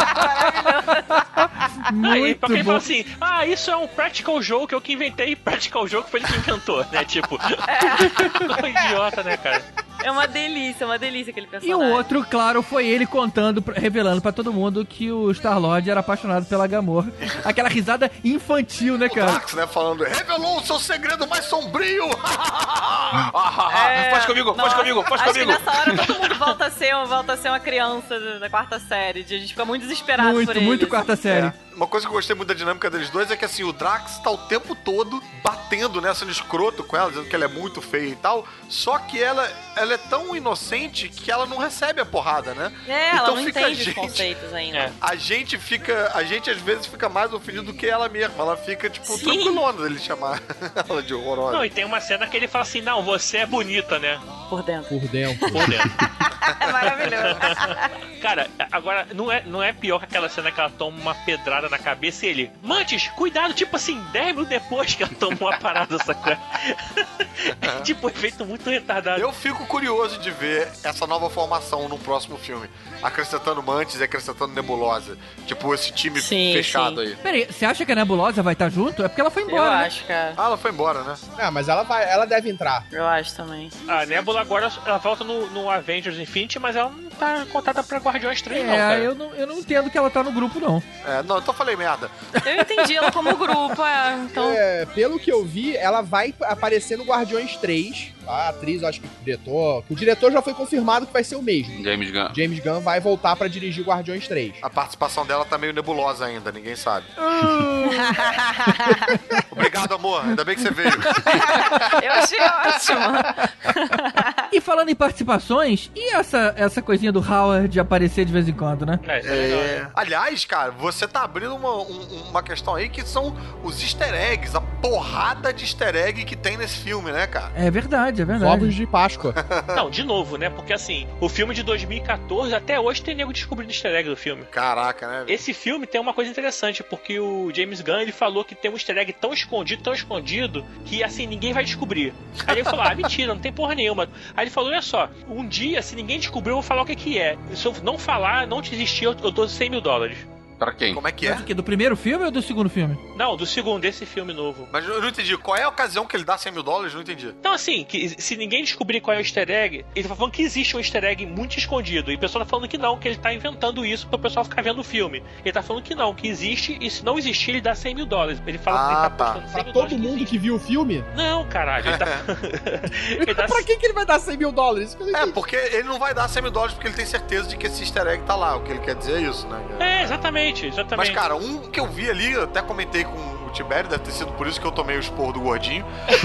Muito Aí, pra quem bom. fala assim, ah, isso é um practical joke, eu que inventei, practical joke foi ele que inventou, né? Tipo, é. idiota, né, cara? É uma delícia, uma delícia aquele personagem. E o outro, claro, foi ele contando, revelando pra todo mundo que o Star-Lord era apaixonado pela Gamorra. Aquela risada infantil, né, cara? O Drax, né, falando, revelou o seu segredo mais sombrio! É, faz comigo, nossa, faz comigo, faz acho comigo! Acho que nessa hora todo mundo volta a ser, volta a ser uma criança da quarta série. A gente fica muito desesperado muito, por ele. Muito, muito quarta série. É. Uma coisa que eu gostei muito da dinâmica deles dois é que, assim, o Drax tá o tempo todo batendo, né, sendo escroto com ela, dizendo que ela é muito feia e tal, só que ela, ela é tão inocente que ela não recebe a porrada, né? É, então ela não fica entende a gente, os conceitos ainda. É. A gente fica, a gente às vezes fica mais ofendido do que ela mesma, ela fica, tipo, Sim. tranquilona dele chamar ela de horrorosa. Não, e tem uma cena que ele fala assim, não, você é bonita, né? Por dentro. Por dentro. Por dentro. É maravilhoso. Cara, agora, não é, não é pior que aquela cena que ela toma uma pedrada na cabeça e ele, Mantis, cuidado, tipo assim, dez minutos depois que ela toma uma parada, essa coisa. É tipo um efeito muito retardado. Eu fico curioso de ver essa nova formação no próximo filme. Acrescentando Mantis e acrescentando Nebulosa. Tipo, esse time sim, fechado sim. aí. Peraí, você acha que a Nebulosa vai estar junto? É porque ela foi embora, Eu né? acho, cara. Ah, ela foi embora, né? É, mas ela, vai, ela deve entrar. Eu acho também. A Nebula agora, ela volta no, no Avengers Infinity, mas ela não tá contada pra Guardiões três, é, não, cara. eu não, eu não entendo que ela tá no grupo, não. É, não, então falei merda. Eu entendi ela como grupo, é. Então... É, pelo que eu vi, ela vai aparecer no Guardiões três. A atriz, acho que o diretor... O diretor já foi confirmado que vai ser o mesmo. James Gunn. James Gunn vai voltar pra dirigir Guardiões três. A participação dela tá meio nebulosa ainda, ninguém sabe. Obrigado, amor. Ainda bem que você veio. Eu achei ótimo. E falando em participações, e essa, essa coisinha do Howard de aparecer de vez em quando, né? É, é... Aliás, cara, você tá abrindo uma, um, uma questão aí que são os easter eggs, a porrada de easter egg que tem nesse filme, né, cara? É verdade, é verdade. Ovos de Páscoa. Não, de novo, né? Porque assim, o filme de dois mil e catorze, até hoje tem nego descobrindo easter egg do filme. Caraca, né? Esse filme tem uma coisa interessante, porque o James Gunn, ele falou que tem um easter egg tão escondido, tão escondido, que assim, ninguém vai descobrir. Aí ele falou, ah, mentira, não tem porra nenhuma. Aí ele falou, olha só, um dia, se ninguém descobrir, eu vou falar o que que é. Se eu não falar, não te existir, eu, eu dou cem mil dólares. Pra quem? Como é que é? Mas o quê? Do primeiro filme ou do segundo filme? Não, do segundo, desse filme novo. Mas eu não entendi. Qual é a ocasião que ele dá cem mil dólares? Não entendi. Então, assim, que se ninguém descobrir qual é o easter egg, ele tá falando que existe um easter egg muito escondido. E o pessoal tá falando que não, que ele tá inventando isso pro pessoal ficar vendo o filme. Ele tá falando que não, que existe, e se não existir, ele dá cem mil dólares. Ele fala ah, que ele tá tá. postando cem Pra mil todo dólares. mundo que, que viu o filme? Não, caralho. Ele tá... ele dá... Pra quem que ele vai dar cem mil dólares? É, porque ele não vai dar cem mil dólares porque ele tem certeza de que esse easter egg tá lá. O que ele quer dizer é isso, né? É, exatamente, exatamente. Mas, cara, um que eu vi ali, eu até comentei com o Tibério, deve ter sido por isso que eu tomei o esporro do gordinho.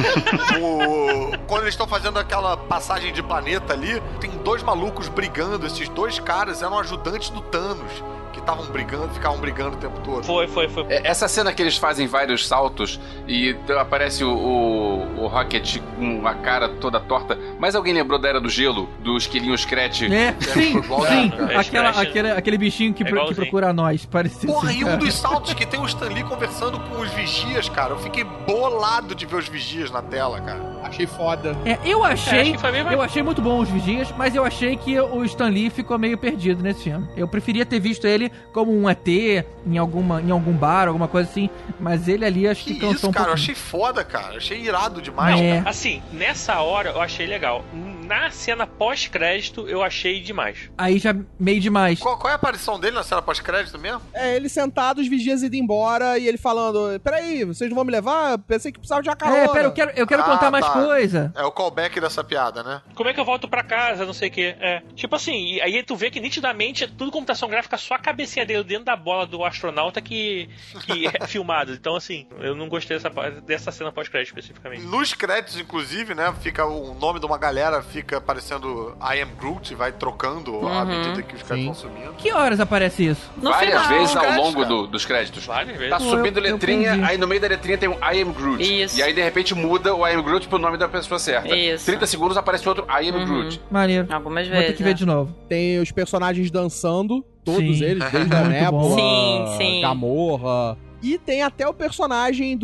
o... Quando eles estão fazendo aquela passagem de planeta ali, tem dois malucos brigando. Esses dois caras eram ajudantes do Thanos, que estavam brigando, ficavam brigando o tempo todo. Foi, foi, foi. Essa cena que eles fazem vários saltos e aparece o, o, o Rocket com a cara toda torta. Mas alguém lembrou da Era do Gelo? Do esquilinho Scratch? É, sim, sim. É, Aquela, Scratch. aquele, aquele bichinho que, É pro, que procura nós, parecido. Porra, assim, e um cara. dos saltos que tem o Stan Lee conversando com os vigias, cara. Eu fiquei bolado de ver os vigias na tela, cara. Achei foda. É, eu É, acho achei, que foi mesmo. eu achei muito bom os Vigias, mas eu achei que o Stan Lee ficou meio perdido nesse filme. Eu preferia ter visto ele como um E T em, alguma, em algum bar, alguma coisa assim, mas ele ali acho que, Que cansou isso, um cara. Eu pouquinho. achei foda, cara. Achei irado demais, É. cara. Assim, nessa hora eu achei legal. Na cena pós-crédito eu achei demais. Aí já meio demais. Qual, qual é a aparição dele na cena pós-crédito mesmo? É, ele sentado, os vigias indo embora e ele falando: peraí, vocês não vão me levar? Pensei que precisava de uma carona. É, pera, eu quero, eu quero Ah, contar mais tá. coisa. É o callback dessa piada, né? Como é que eu volto pra casa, não sei o que. É. Tipo assim, e aí tu vê que nitidamente é tudo computação gráfica, só a cabecinha dele dentro da bola do astronauta que, que é filmado. Então, assim, eu não gostei dessa, dessa cena pós-crédito especificamente. Nos créditos, inclusive, né? Fica o nome de uma galera, fica aparecendo I Am Groot, vai trocando à medida que os créditos vão subindo. Que horas aparece isso? No Várias final. vezes ao Créditos, longo cara. do- dos créditos. Várias vezes. Tá Pô, subindo eu- eu letrinha, perdi. aí no meio da letrinha tem um I Am Groot. Isso. E aí, de repente, muda o I Am Groot pro nome da pessoa certa. Isso. trinta segundos aparece outro I Am Groot. Maneiro. Algumas Vou vezes. ter que ver é. de novo. Tem os personagens dançando, todos Sim. eles, desde a Muito Nebula, bom. Sim, sim. Gamorra. E tem até o personagem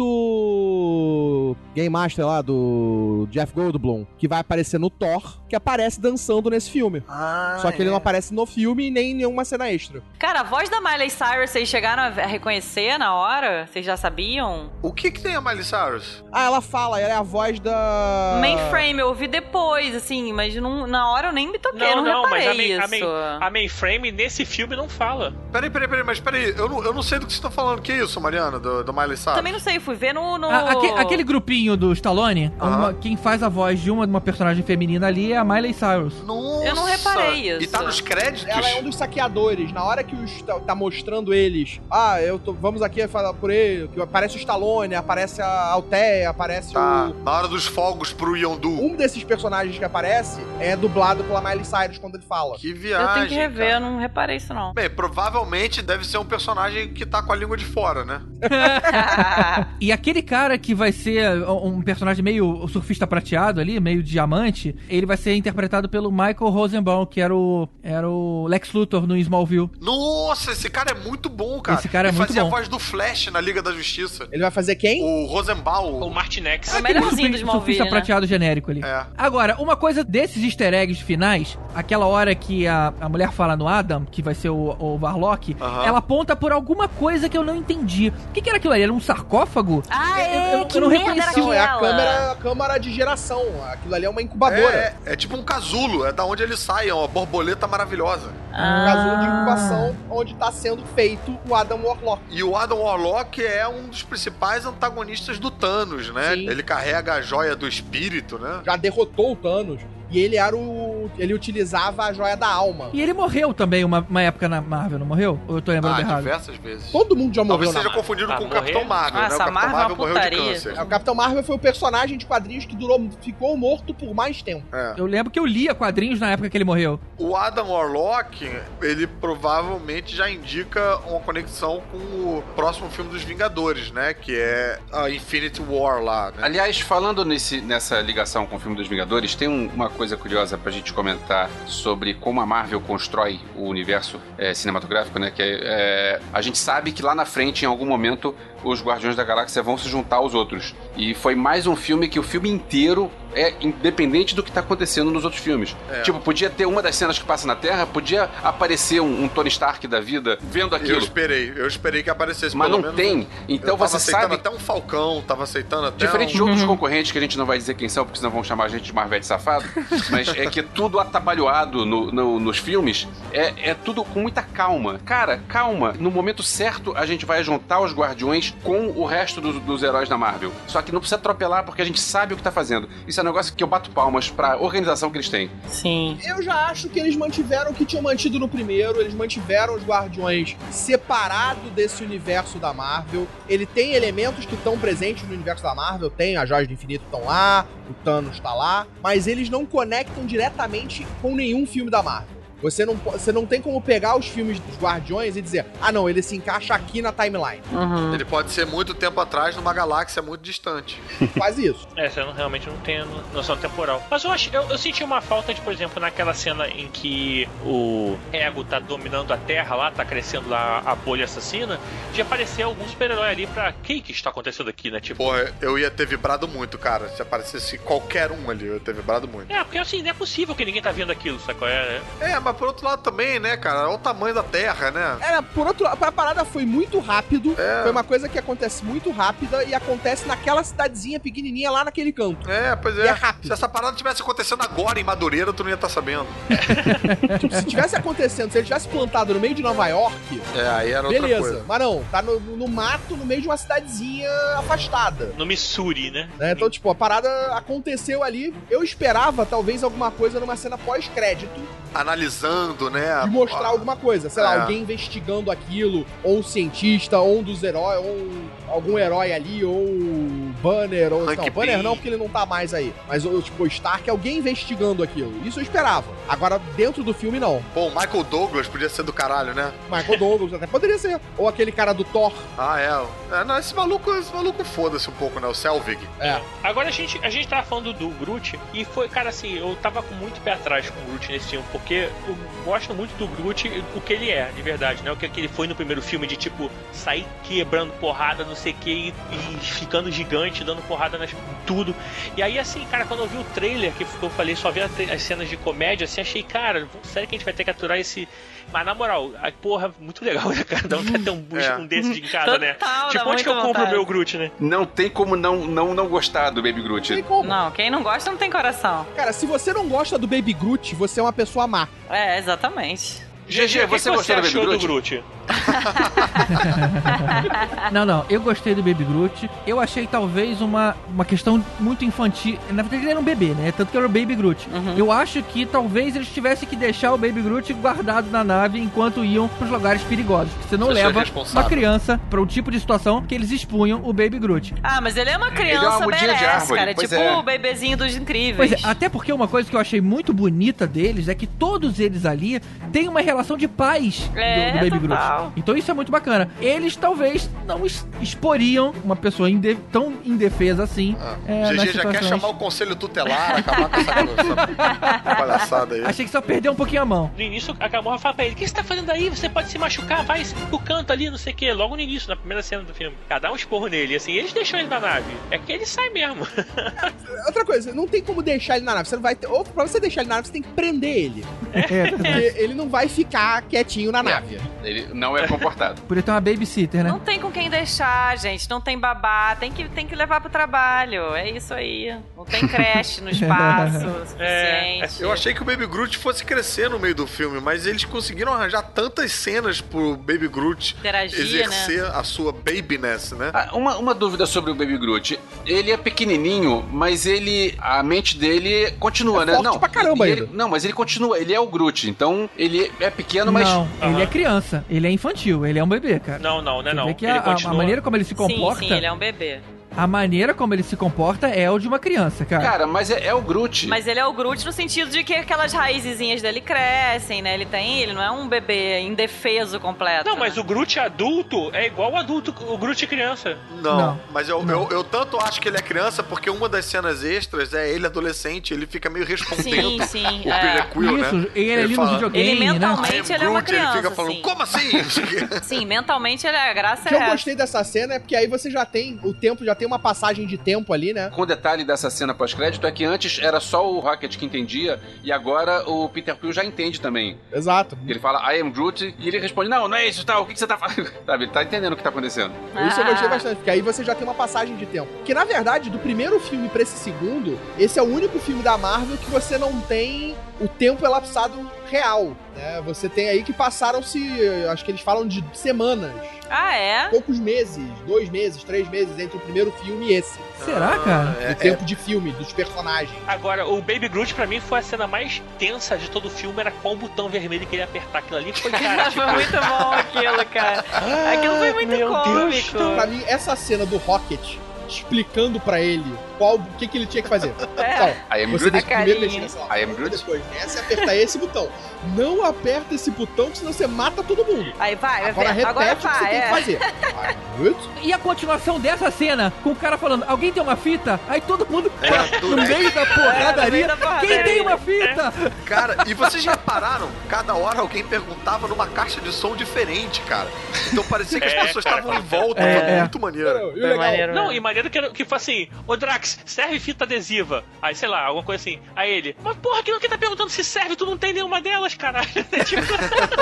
do Game Master lá, do Jeff Goldblum, que vai aparecer no Thor, que aparece dançando nesse filme. Ah, Só que ele é. não aparece no filme e nem em nenhuma cena extra. Cara, a voz da Miley Cyrus, vocês chegaram a reconhecer na hora? Vocês já sabiam? O que que tem a Miley Cyrus? Ah, ela fala, ela é a voz da... Mainframe, eu ouvi depois, assim, mas não- na hora eu nem me toquei, Não, não, não, mas reparei a, main, isso. a, main, a mainframe nesse filme não fala. Peraí, peraí, peraí, mas peraí, eu não, eu não sei do que você tá falando. Que isso, Mariana, do, do Miley Cyrus? Também não sei, fui ver no... no... A- aque- aquele grupinho do Stallone, Aham. uma- quem faz a voz de uma, de uma personagem feminina ali é a Miley Cyrus. Nossa. Eu não reparei isso. E tá nos créditos? Ela é um dos saqueadores. Na hora que os, tá, tá mostrando eles, ah, eu tô, vamos aqui falar por ele, que aparece o Stallone, aparece a Althea, aparece Tá, o... na hora dos fogos pro Yondu. Um desses personagens que aparece é dublado pela Miley Cyrus quando ele fala. Que Eu viagem, tenho que rever, cara. eu não reparei isso não. Bem, provavelmente deve ser um personagem que tá com a língua de fora, né? E aquele cara que vai ser um personagem meio surfista prateado ali, meio diamante, ele vai ser interpretado pelo Michael Rosenbaum, que era o, era o Lex Luthor no Smallville. Nossa, esse cara é muito bom, cara. Esse cara é ele muito fazia bom. a voz do Flash na Liga da Justiça. Ele vai fazer quem? O Rosenbaum. O Martinex. É o melhorzinho do surfista Smallville, né? prateado genérico ali. É. Agora, uma coisa desses easter eggs finais, aquela hora que a, a mulher fala no Adam, que vai ser o, o Warlock, Aham. ela aponta por alguma coisa que eu não entendi. O que, que era aquilo ali? Era um sarcófago? Ah, Eu- é, eu- eu que não merda reconheci. era Não, é a aquela? câmera, a câmara de geração. Aquilo ali é uma incubadora. É, é tipo um casulo, é da onde ele sai, é uma borboleta maravilhosa. Um casulo de incubação onde tá sendo feito o Adam Warlock. E o Adam Warlock é um dos principais antagonistas do Thanos, né? Sim. Ele carrega a joia do espírito, né? Já derrotou o Thanos. E ele era o ele utilizava a joia da alma. E ele morreu também uma, uma época na Marvel, não morreu? Ou eu tô lembrando ah, errado? diversas vezes. Todo mundo já morreu. Talvez seja Marvel. confundido ah, com o morrer? Capitão Marvel, Nossa, né? O Capitão Marvel Marvel é uma morreu de putaria. câncer. É, o Capitão Marvel foi o personagem de quadrinhos que durou, ficou morto por mais tempo. É. Eu lembro que eu lia quadrinhos na época que ele morreu. O Adam Warlock, ele provavelmente já indica uma conexão com o próximo filme dos Vingadores, né? Que é a Infinity War lá, né? Aliás, falando nesse, nessa ligação com o filme dos Vingadores, tem um, uma coisa curiosa pra gente comentar sobre como a Marvel constrói o universo é, cinematográfico, né? Que é, é, a gente sabe que lá na frente, em algum momento, os Guardiões da Galáxia vão se juntar aos outros. E foi mais um filme que o filme inteiro é independente do que tá acontecendo nos outros filmes. É. Tipo, podia ter uma das cenas que passa na Terra, podia aparecer um, um Tony Stark da vida vendo aquilo. Eu esperei, eu esperei que aparecesse. Mas pelo não menos tem. Um, então você sabe... até um Falcão, tava aceitando até Diferente um... de outros concorrentes, que a gente não vai dizer quem são, porque senão vão chamar a gente de Marvete safado, mas é que tudo atabalhoado no, no, nos filmes é, é tudo com muita calma. Cara, calma. No momento certo, a gente vai juntar os Guardiões com o resto dos, dos heróis da Marvel. Só que não precisa atropelar, porque a gente sabe o que tá fazendo. Isso é um negócio que eu bato palmas pra organização que eles têm. Sim. Eu já acho que eles mantiveram o que tinham mantido no primeiro, eles mantiveram os Guardiões separado desse universo da Marvel. Ele tem elementos que estão presentes no universo da Marvel, tem as Joias do Infinito estão lá, o Thanos tá lá, mas eles não conectam diretamente com nenhum filme da Marvel. Você não, você não tem como pegar os filmes dos Guardiões e dizer, ah não, ele se encaixa aqui na timeline. Uhum. Ele pode ser muito tempo atrás numa galáxia muito distante. Faz isso. É, você não, realmente não tem noção temporal. Mas eu, acho, eu, eu senti uma falta de, por exemplo, naquela cena em que o Ego tá dominando a Terra lá, tá crescendo lá a bolha assassina, de aparecer algum super-herói ali pra... O que que está acontecendo aqui, né? Tipo... Porra, eu ia ter vibrado muito, cara. Se aparecesse qualquer um ali, eu ia ter vibrado muito. É, porque assim, não é possível que ninguém tá vendo aquilo, sabe qual é? É, mas por outro lado também, né, cara? Olha o tamanho da Terra, né? É, por outro lado, a parada foi muito rápido. É. Foi uma coisa que acontece muito rápida e acontece naquela cidadezinha pequenininha lá naquele canto. É, pois é. E é rápido. Se essa parada tivesse acontecendo agora em Madureira, tu não ia estar sabendo. Tipo, se tivesse acontecendo, se ele tivesse plantado no meio de Nova York, é, aí era beleza. outra coisa. Mas não, tá no, no mato, no meio de uma cidadezinha afastada. No Missouri, né? né? Então, tipo, a parada aconteceu ali. Eu esperava, talvez, alguma coisa numa cena pós-crédito. Analisando, né? De mostrar ah, alguma coisa. Sei é. lá, alguém investigando aquilo, ou um cientista, ou um dos heróis, ou um, algum herói ali, ou um Banner, ou... Hank não, Banner P. não, porque ele não tá mais aí. Mas, tipo, o Stark, alguém investigando aquilo. Isso eu esperava. Agora, dentro do filme, não. Pô, o Michael Douglas podia ser do caralho, né? Michael Douglas até poderia ser. Ou aquele cara do Thor. Ah, é. é não, esse maluco, esse maluco foda-se um pouco, né? O Selvig. É. Agora, a gente, a gente tava falando do Groot, e foi, cara, assim, eu tava com muito pé atrás com o Groot nesse filme, porque eu gosto muito do Groot, o que ele é, de verdade, né? O que, que ele foi no primeiro filme, de, tipo, sair quebrando porrada, não sei o que, e, e ficando gigante, dando porrada nas tudo. E aí, assim, cara, quando eu vi o trailer, que eu falei, só vi as cenas de comédia, assim, achei, cara, sério que a gente vai ter que aturar esse... Mas, na moral, a porra, muito legal, né, cara? Dá pra ter um, é. um desse de em casa, Total, né? Tipo, onde que eu compro o meu Groot, né? Não tem como não, não, não gostar do Baby Groot. Tem como. Não, quem não gosta não tem coração. Cara, se você não gosta do Baby Groot, você é uma pessoa má. É, exatamente. G G, você, que gostou você do achou Baby do Groot? Groot? Não, não, eu gostei do Baby Groot. Eu achei talvez uma, uma questão muito infantil. Na verdade, ele era um bebê, né? Tanto que era o Baby Groot. Uhum. Eu acho que talvez eles tivessem que deixar o Baby Groot guardado na nave enquanto iam pros lugares perigosos. Porque você não Você leva uma criança pra um tipo de situação que eles expunham o Baby Groot. Ah, mas ele é uma criança ele é uma mudinha de árvore, cara. pois Tipo é. o bebezinho dos Incríveis. Pois é, até porque uma coisa que eu achei muito bonita deles é que todos eles ali têm uma relação de paz é, do, do Baby total. Groot. Então isso é muito bacana. Eles talvez não es- exporiam uma pessoa inde- tão indefesa assim. Ah, é, G G nas já situações. quer chamar o conselho tutelar, acabar com essa, essa palhaçada aí. Achei que só perdeu um pouquinho a mão. No início, a Gamorra fala pra ele: o que você tá fazendo aí? Você pode se machucar, vai pro canto ali, não sei o que. Logo no início, na primeira cena do filme. Ela dá um esporro nele, assim, eles deixam ele na nave. É que ele sai mesmo. Outra coisa, não tem como deixar ele na nave. Você não vai ter... Ou pra você deixar ele na nave, você tem que prender ele. É, Porque ele não vai ficar quietinho na nave. Ele não é comportado. Podia ter uma babysitter, né? Não tem com quem deixar, gente. Não tem babá. Tem que, tem que levar pro trabalho. É isso aí. Não tem creche no espaço É, suficiente. eu achei que o Baby Groot fosse crescer no meio do filme, mas eles conseguiram arranjar tantas cenas pro Baby Groot Interagir, exercer né? a sua babiness, né? Ah, uma, uma dúvida sobre o Baby Groot. Ele é pequenininho, mas ele... A mente dele continua, É né? forte Não, pra caramba e ele- ainda. Não, mas ele continua. Ele é o Groot. Então, ele é pequeno, mas... Não, ele é criança. Ele é infantil. Ele é um bebê, cara. Não, não, não é Você não. vê que Ele a, a continua... maneira como ele se comporta... Sim, sim, ele é um bebê. A maneira como ele se comporta é o de uma criança, cara. Cara, mas é, é o Groot. Mas ele é o Groot no sentido de que aquelas raizinhas dele crescem, né? Ele tem, ele não é um bebê indefeso completo. Não, mas o Groot adulto é igual o adulto, o Groot criança. Não, Não. mas eu, Não. Eu, eu tanto acho que ele é criança, porque uma das cenas extras é ele adolescente, ele fica meio respondendo Sim, sim, o é. Peter Quill, Isso, né? ele ali no videogame, Ele né? mentalmente I am ele é uma Groot, ele criança, fica falando, sim. como assim? Sim, mentalmente ele é, a graça O que é eu essa. gostei dessa cena é porque aí você já tem o tempo, já tem uma passagem de tempo ali, né? Com o detalhe dessa cena pós-crédito é que antes era só o Rocket que entendia e agora o Peter Quill já entende também. Exato. Ele fala, I am Groot, e ele responde, não, não é isso, tal, o que, que você tá falando? Sabe, ele tá entendendo o que tá acontecendo. Isso eu gostei Ah. bastante, porque aí você já tem uma passagem de tempo. Que na verdade, do primeiro filme pra esse segundo, esse é o único filme da Marvel que você não tem o tempo elapsado real, né? Você tem aí que passaram-se, acho que eles falam de semanas. Ah, é? Poucos meses, dois meses, três meses entre o primeiro filme e esse. Será, cara? É, O tempo de filme, dos personagens. Agora, o Baby Groot pra mim foi a cena mais tensa de todo o filme, era qual botão vermelho que ele ia apertar aquilo ali. Foi, cara, tipo... Foi muito bom aquilo, cara. Aquilo foi muito Meu cômico. Pra mim, essa cena do Rocket explicando pra ele qual, o que, que ele tinha que fazer. É. I am Você Groot. tem que primeiro carinha. mexer nessa I am lá, Groot. depois nessa e apertar esse botão. Não aperta esse botão, senão você mata todo mundo. Aí vai, Agora vai, repete agora o que você vai. tem que É. fazer. I am Groot. E a continuação dessa cena, com o cara falando, alguém tem uma fita? Aí todo mundo É, no tudo- meio da É, no porradaria, meio da porradaria. quem tem uma fita? Cara, e vocês já repararam? Cada hora alguém perguntava numa caixa de som diferente, cara. Então parecia que as É, pessoas cara. estavam em volta, É, foi é. muito maneiro. E o Foi legal, maneiro. Não, e maneiro que, era- que foi assim, ô Drax, serve fita adesiva. Aí, sei lá, alguma coisa assim. Aí ele, mas porra, quem que tá perguntando se serve? Tu não tem nenhuma delas, caralho. Tipo,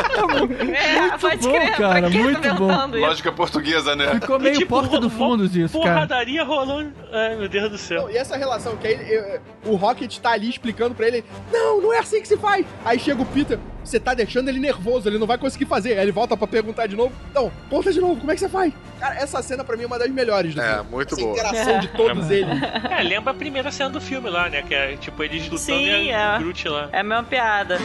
É, pode bom, crer, cara, pra que muito tá bom. perguntando isso? Lógica portuguesa, né? Ficou meio tipo, porta do ro- fundos isso, cara. porradaria rolando. Ai, meu Deus do céu. Não, e essa relação que aí eh, o Rocket tá ali explicando pra ele, não, não é assim que se faz. Aí chega o Peter, você tá deixando ele nervoso, ele não vai conseguir fazer. Aí ele volta pra perguntar de novo, não, conta de novo, como é que você faz? Cara, essa cena pra mim é uma das melhores do É, filme. muito essa boa. interação de todos eles. É, lembra a primeira cena do filme lá, né? Que é tipo eles lutando Sim, e a é. Groot lá. É a mesma piada.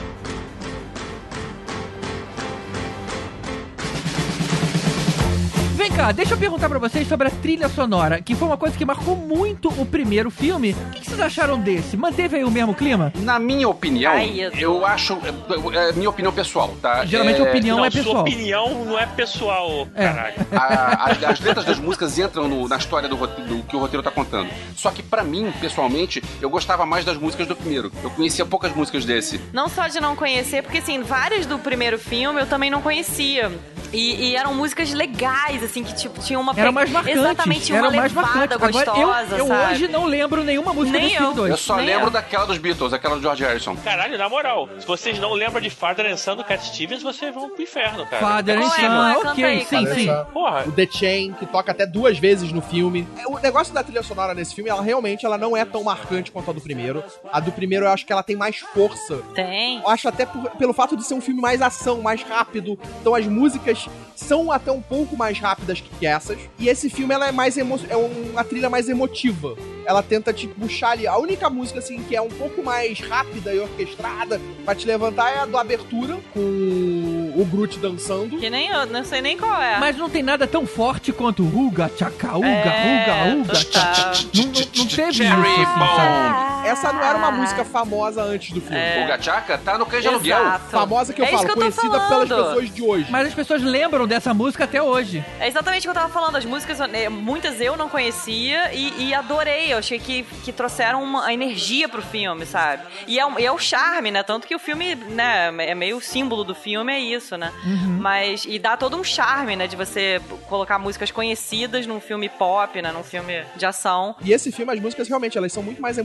Vem cá, deixa eu perguntar pra vocês sobre a trilha sonora, que foi uma coisa que marcou muito o primeiro filme. O que que vocês acharam desse? Manteve aí o mesmo clima? Na minha opinião, Ai, eu- eu acho... É, é minha opinião pessoal, tá? Geralmente a opinião não, é sua pessoal. opinião não é pessoal, É. caralho. A- as, as letras das músicas entram no- na história do, rote- do que o roteiro tá contando. Só que pra mim, pessoalmente, eu gostava mais das músicas do primeiro. Eu conhecia poucas músicas desse. Não só de não conhecer, porque assim, várias do primeiro filme eu também não conhecia. E, e eram músicas legais, assim, que tipo, tinham uma... Era mais marcante. Exatamente, uma Era mais levada marcante. Agora, gostosa, eu, eu sabe? hoje não lembro nenhuma música Nem desse eu. filme dois. Eu só Nem lembro eu. daquela dos Beatles, aquela do George Harrison. Caralho, na moral, se vocês não lembram de Father and Son do Cat Stevens, vocês vão pro inferno, cara. Father and Qual é? Son, Qual é? Canta ok, aí, sim, canta sim. aí. Porra, O The Chain, que toca até duas vezes no filme. O negócio da trilha sonora nesse filme, ela realmente ela não é tão marcante quanto a do primeiro. A do primeiro eu acho que ela tem mais força. Tem. Eu acho até por- pelo fato de ser um filme mais ação, mais rápido. Então as músicas são até um pouco mais rápidas que essas. E esse filme ela é mais emo é uma trilha mais emotiva. Ela tenta te puxar ali. A única música assim que é um pouco mais rápida e orquestrada pra te levantar é a do Abertura, com o Groot dançando. Que nem eu, não sei nem qual é. Mas não tem nada tão forte quanto Uga, Tchaka, Uga, É, Uga, Uga. total. Não, não, não teve isso, Cherry assim, Bomb. sabe? Essa não era uma música famosa antes do filme. É. O Gachaca tá no Cães de Aluguel. Exato. Famosa que eu É falo, isso que eu tô conhecida falando. pelas pessoas de hoje. Mas as pessoas lembram dessa música até hoje. É exatamente o que eu tava falando. As músicas, eh, muitas eu não conhecia e, e adorei. Eu achei que, que trouxeram uma energia pro filme, sabe? E é, um- e é o charme, né? Tanto que o filme, né, é meio o símbolo do filme, é isso, né? Mas, e dá todo um charme, né? De você colocar músicas conhecidas num filme pop, né? Num filme de ação. E esse filme, as músicas realmente, elas são muito mais emotivas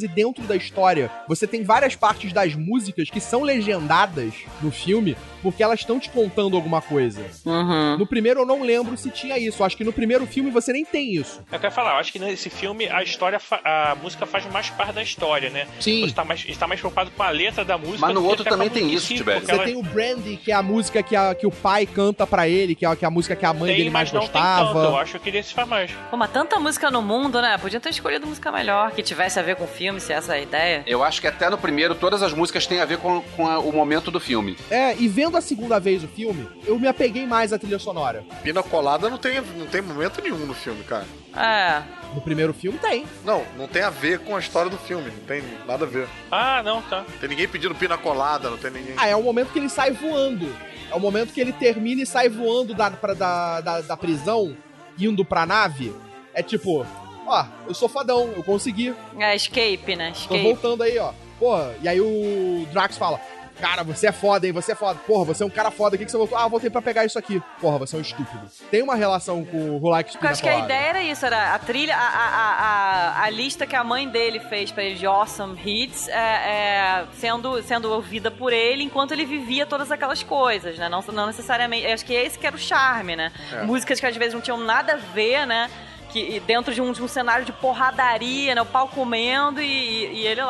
e dentro da história. Você tem várias partes das músicas que são legendadas no filme porque elas estão te contando alguma coisa. Uhum. No primeiro eu não lembro se tinha isso. Acho que no primeiro filme você nem tem isso. Eu quero falar, eu acho que nesse filme a história, a música faz mais parte da história, né? Sim. Você tá mais, está mais preocupado com a letra da música. Mas no do que outro até com a também tem música isso, em si, Tibério. Você porque ela- tem o Brandy, que é a música que, a, que o pai canta pra ele, que é, que é a música que a mãe Tem, dele mais mas não tem gostava. tanto, eu acho que esse faz mais. Pô, mas tanta música no mundo, né? Podia ter escolhido música melhor, que tivesse a ver com o filme, se essa é a ideia. Eu acho que até no primeiro todas as músicas têm a ver com, com a- o momento do filme. É, e vendo a segunda vez o filme, eu me apeguei mais à trilha sonora. Pina colada não tem, não tem momento nenhum no filme, cara. É. No primeiro filme tem. Não, não tem a ver com a história do filme. Não tem nada a ver. Ah, não, tá. Não tem ninguém pedindo pina colada, não tem ninguém. Ah, é o momento que ele sai voando. É o momento que ele termina e sai voando da, pra, da, da, da prisão, indo pra nave. É tipo, ó, eu sou fodão, eu consegui. É, escape, né? Tô Escape. voltando aí, ó. Porra, e aí o Drax fala: cara, você é foda, hein? Você é foda. Porra, você é um cara foda. O que, que você voltou? Ah, eu voltei pra pegar isso aqui. Porra, você é um estúpido. Tem uma relação com o Who Likes Eu Pina acho que a Colada. ideia era isso, era a trilha, a, a, a, a lista que a mãe dele fez pra ele de Awesome Hits é, é, sendo, sendo ouvida por ele enquanto ele vivia todas aquelas coisas, né? Não, não necessariamente. Acho que esse que era o charme, né? É. Músicas que às vezes não tinham nada a ver, né? Que, dentro de um, de um cenário de porradaria, né? O pau comendo e, e ele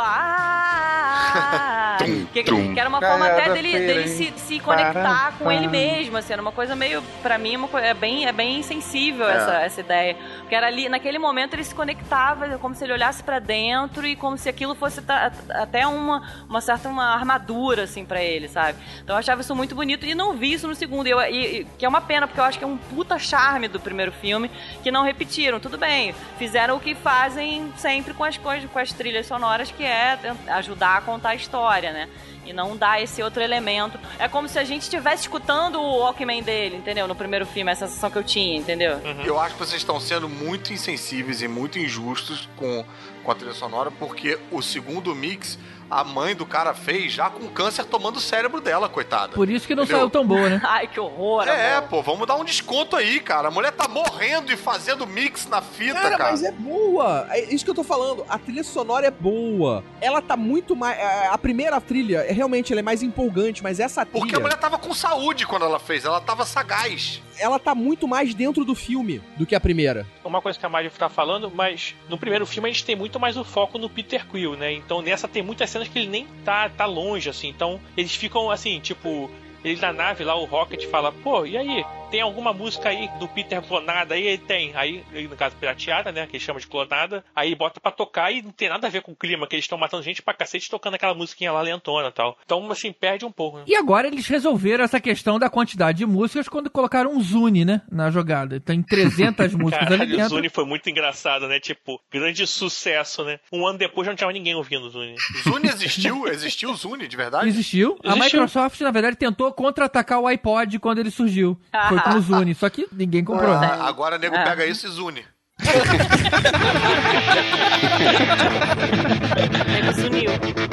lá. Tum, que, tum. que era uma forma até Cada dele, feira, dele hein? se, se conectar com ele Pará. mesmo, assim, era uma coisa meio, pra mim, uma coisa, é, bem, é bem sensível É. essa, essa ideia. Porque era ali, naquele momento ele se conectava como se ele olhasse pra dentro e como se aquilo fosse ta- até uma, uma certa uma armadura, assim, pra ele, sabe? Então eu achava isso muito bonito e não vi isso no segundo, e eu, e- e- que é uma pena, porque eu acho que é um puta charme do primeiro filme que não repetiram. Tudo bem, fizeram o que fazem sempre com as coisas, com as trilhas sonoras, que é tentar ajudar a contar a história, né? E não dar esse outro elemento. É como se a gente estivesse escutando o Walkman dele, entendeu? No primeiro filme, a sensação que eu tinha, entendeu? Eu acho que vocês estão sendo muito insensíveis e muito injustos com, com a trilha sonora, porque o segundo mix, a mãe do cara fez já com câncer tomando o cérebro dela, coitada. Por isso que não Entendeu? saiu tão boa, né? Ai, que horror, É, amor. pô, vamos dar um desconto aí, cara. A mulher tá morrendo e fazendo mix na fita, Cara, cara. mas é boa. É isso que eu tô falando. A trilha sonora é boa. Ela tá muito mais... A a primeira trilha, é, realmente, ela é mais empolgante, mas essa trilha... Porque a mulher tava com saúde quando ela fez, ela tava sagaz. Ela tá muito mais dentro do filme do que a primeira. Uma coisa que a Mari tá falando, mas no primeiro filme a gente tem muito mais o foco no Peter Quill, né? Então nessa tem muitas cenas que ele nem tá, tá longe, assim. Então eles ficam assim, tipo... Ele na nave lá, o Rocket fala, pô, e aí? Tem alguma música aí do Peter clonada? Aí ele tem. Aí, ele, no caso, pirateada, né? Que ele chama de clonada. Aí ele bota pra tocar e não tem nada a ver com o clima, que eles estão matando gente pra cacete tocando aquela musiquinha lá lentona e tal. Então, assim, perde um pouco, né? E agora eles resolveram essa questão da quantidade de músicas quando colocaram um Zune, né? Na jogada. Tem trezentas músicas ali Caralho, o dentro. Zune foi muito engraçado, né? Tipo, grande sucesso, né? Um ano depois já não tinha mais ninguém ouvindo o Zune. Zune existiu? Existiu o Zune, de verdade? Existiu. A Existiu. Microsoft, na verdade, tentou contra-atacar o iPod quando ele surgiu. Foi com o Zune. Só que ninguém comprou, né? Ah, agora o nego Ah. pega isso e Zune. Ele se uniu.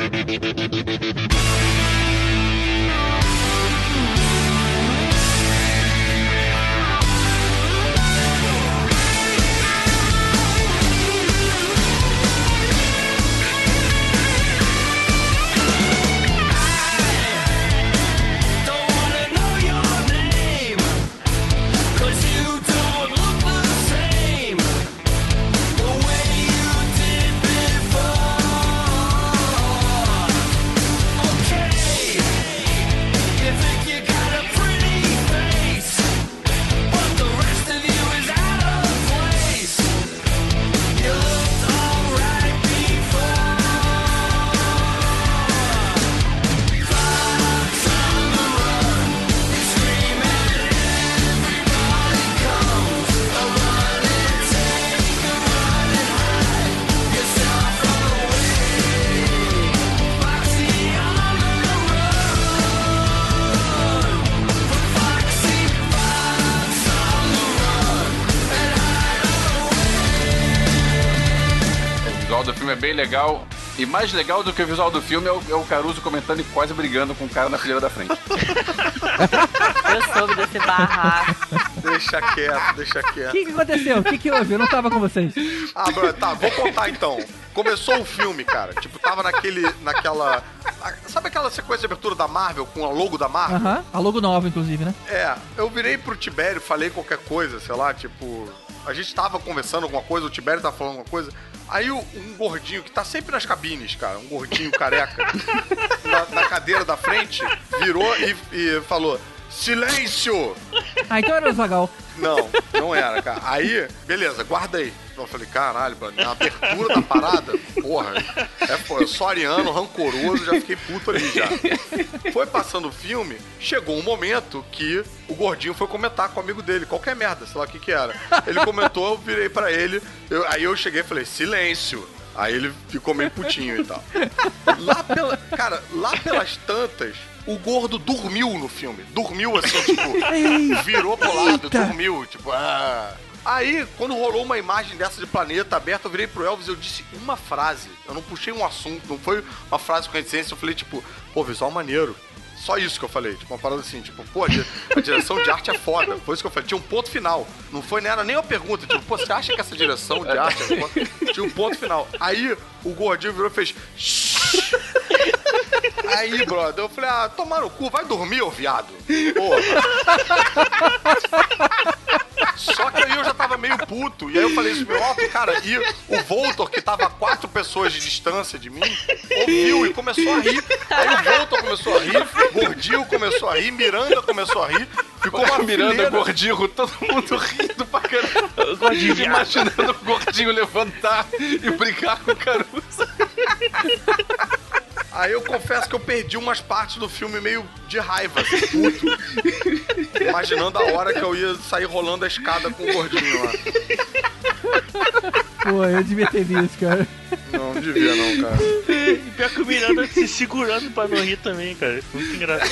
O visual do filme é bem legal. E mais legal do que o visual do filme é o, é o Caruso comentando e quase brigando com o cara na fileira da frente. Eu soube desse barraco. Deixa quieto, deixa O quieto. que, que aconteceu? O que, que houve? Eu não tava com vocês. Ah, bro, tá, vou contar então. começou o filme, cara. Tipo, tava naquele, naquela... Sabe aquela sequência de abertura da Marvel, com a logo da Marvel? Aham, uh-huh. A logo nova, inclusive, né? É, eu virei pro Tibério, falei qualquer coisa, sei lá, tipo... A gente tava conversando alguma coisa, o Tibério tava falando alguma coisa. Aí um gordinho, que tá sempre nas cabines, cara, um gordinho careca, na, na cadeira da frente, virou e, e falou... Silêncio! Ah, então era o Zagal. Não, não era, cara. Aí, beleza, guarda aí. Eu falei, caralho, mano, na abertura da parada, porra, é, pô, eu sou ariano, rancoroso, já fiquei puto ali já. Foi passando o filme, chegou um momento que o gordinho foi comentar com o amigo dele, qualquer merda, sei lá o que que era. Ele comentou, eu virei pra ele, eu, aí eu cheguei e falei, silêncio. Aí ele ficou meio putinho e tal. Lá pela, cara, lá pelas tantas, o gordo dormiu no filme. Dormiu assim, tipo, virou pro lado, dormiu, tipo, ah... Aí, quando rolou uma imagem dessa de planeta aberto, eu virei pro Elvis e eu disse uma frase. Eu não puxei um assunto, não foi uma frase com reticência. Eu falei, tipo, pô, visual maneiro. Só isso que eu falei, tipo, uma parada assim, tipo, pô, a direção de arte é foda. Foi isso que eu falei, tinha um ponto final. Não foi nem, era nem uma pergunta, tipo, pô, você acha que essa direção de arte é foda? Tinha um ponto final. Aí, o gordinho virou e fez... Aí, brother, eu falei, ah, tomar no cu, vai dormir, ô viado. Porra. Só que aí eu já tava meio puto. E aí eu falei isso meu alto, cara. E o Voltor, que tava a quatro pessoas de distância de mim, ouviu e começou a rir. Aí o Voltor começou a rir, Gordinho começou a rir, Miranda começou a rir. Ficou uma Miranda, fileira. Gordinho, todo mundo rindo pra caramba. Gordinho, imaginando o Gordinho levantar e brincar com o Caruso. Aí eu confesso que eu perdi umas partes do filme meio de raiva, assim, puto. Imaginando a hora que eu ia sair rolando a escada com o gordinho lá. Pô, eu devia ter visto, cara. Não, não devia não, cara. E pior que o Miranda se segurando pra não rir também, cara. Muito engraçado.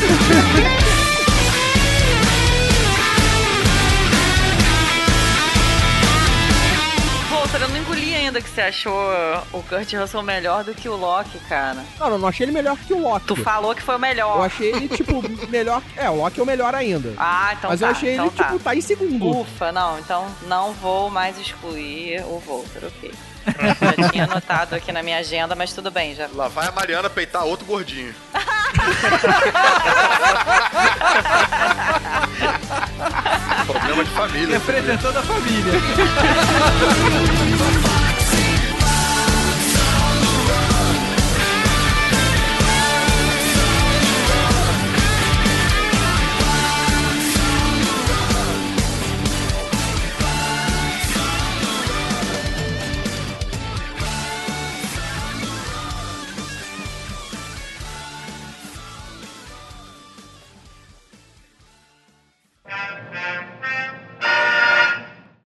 Eu não engoli ainda que você achou o Kurt Russell melhor do que o Loki, cara. Não, não, não achei ele melhor que o Loki. Tu falou que foi o melhor. Eu achei ele, tipo, melhor... É, o Loki é o melhor ainda. Ah, então Mas tá. eu achei então ele, tá. tipo, tá em segundo. Ufa, não, então não vou mais excluir o Volter, ok. Já tinha anotado aqui na minha agenda, mas tudo bem, já. Lá vai a Mariana peitar outro gordinho. Problema de família. Representando a família.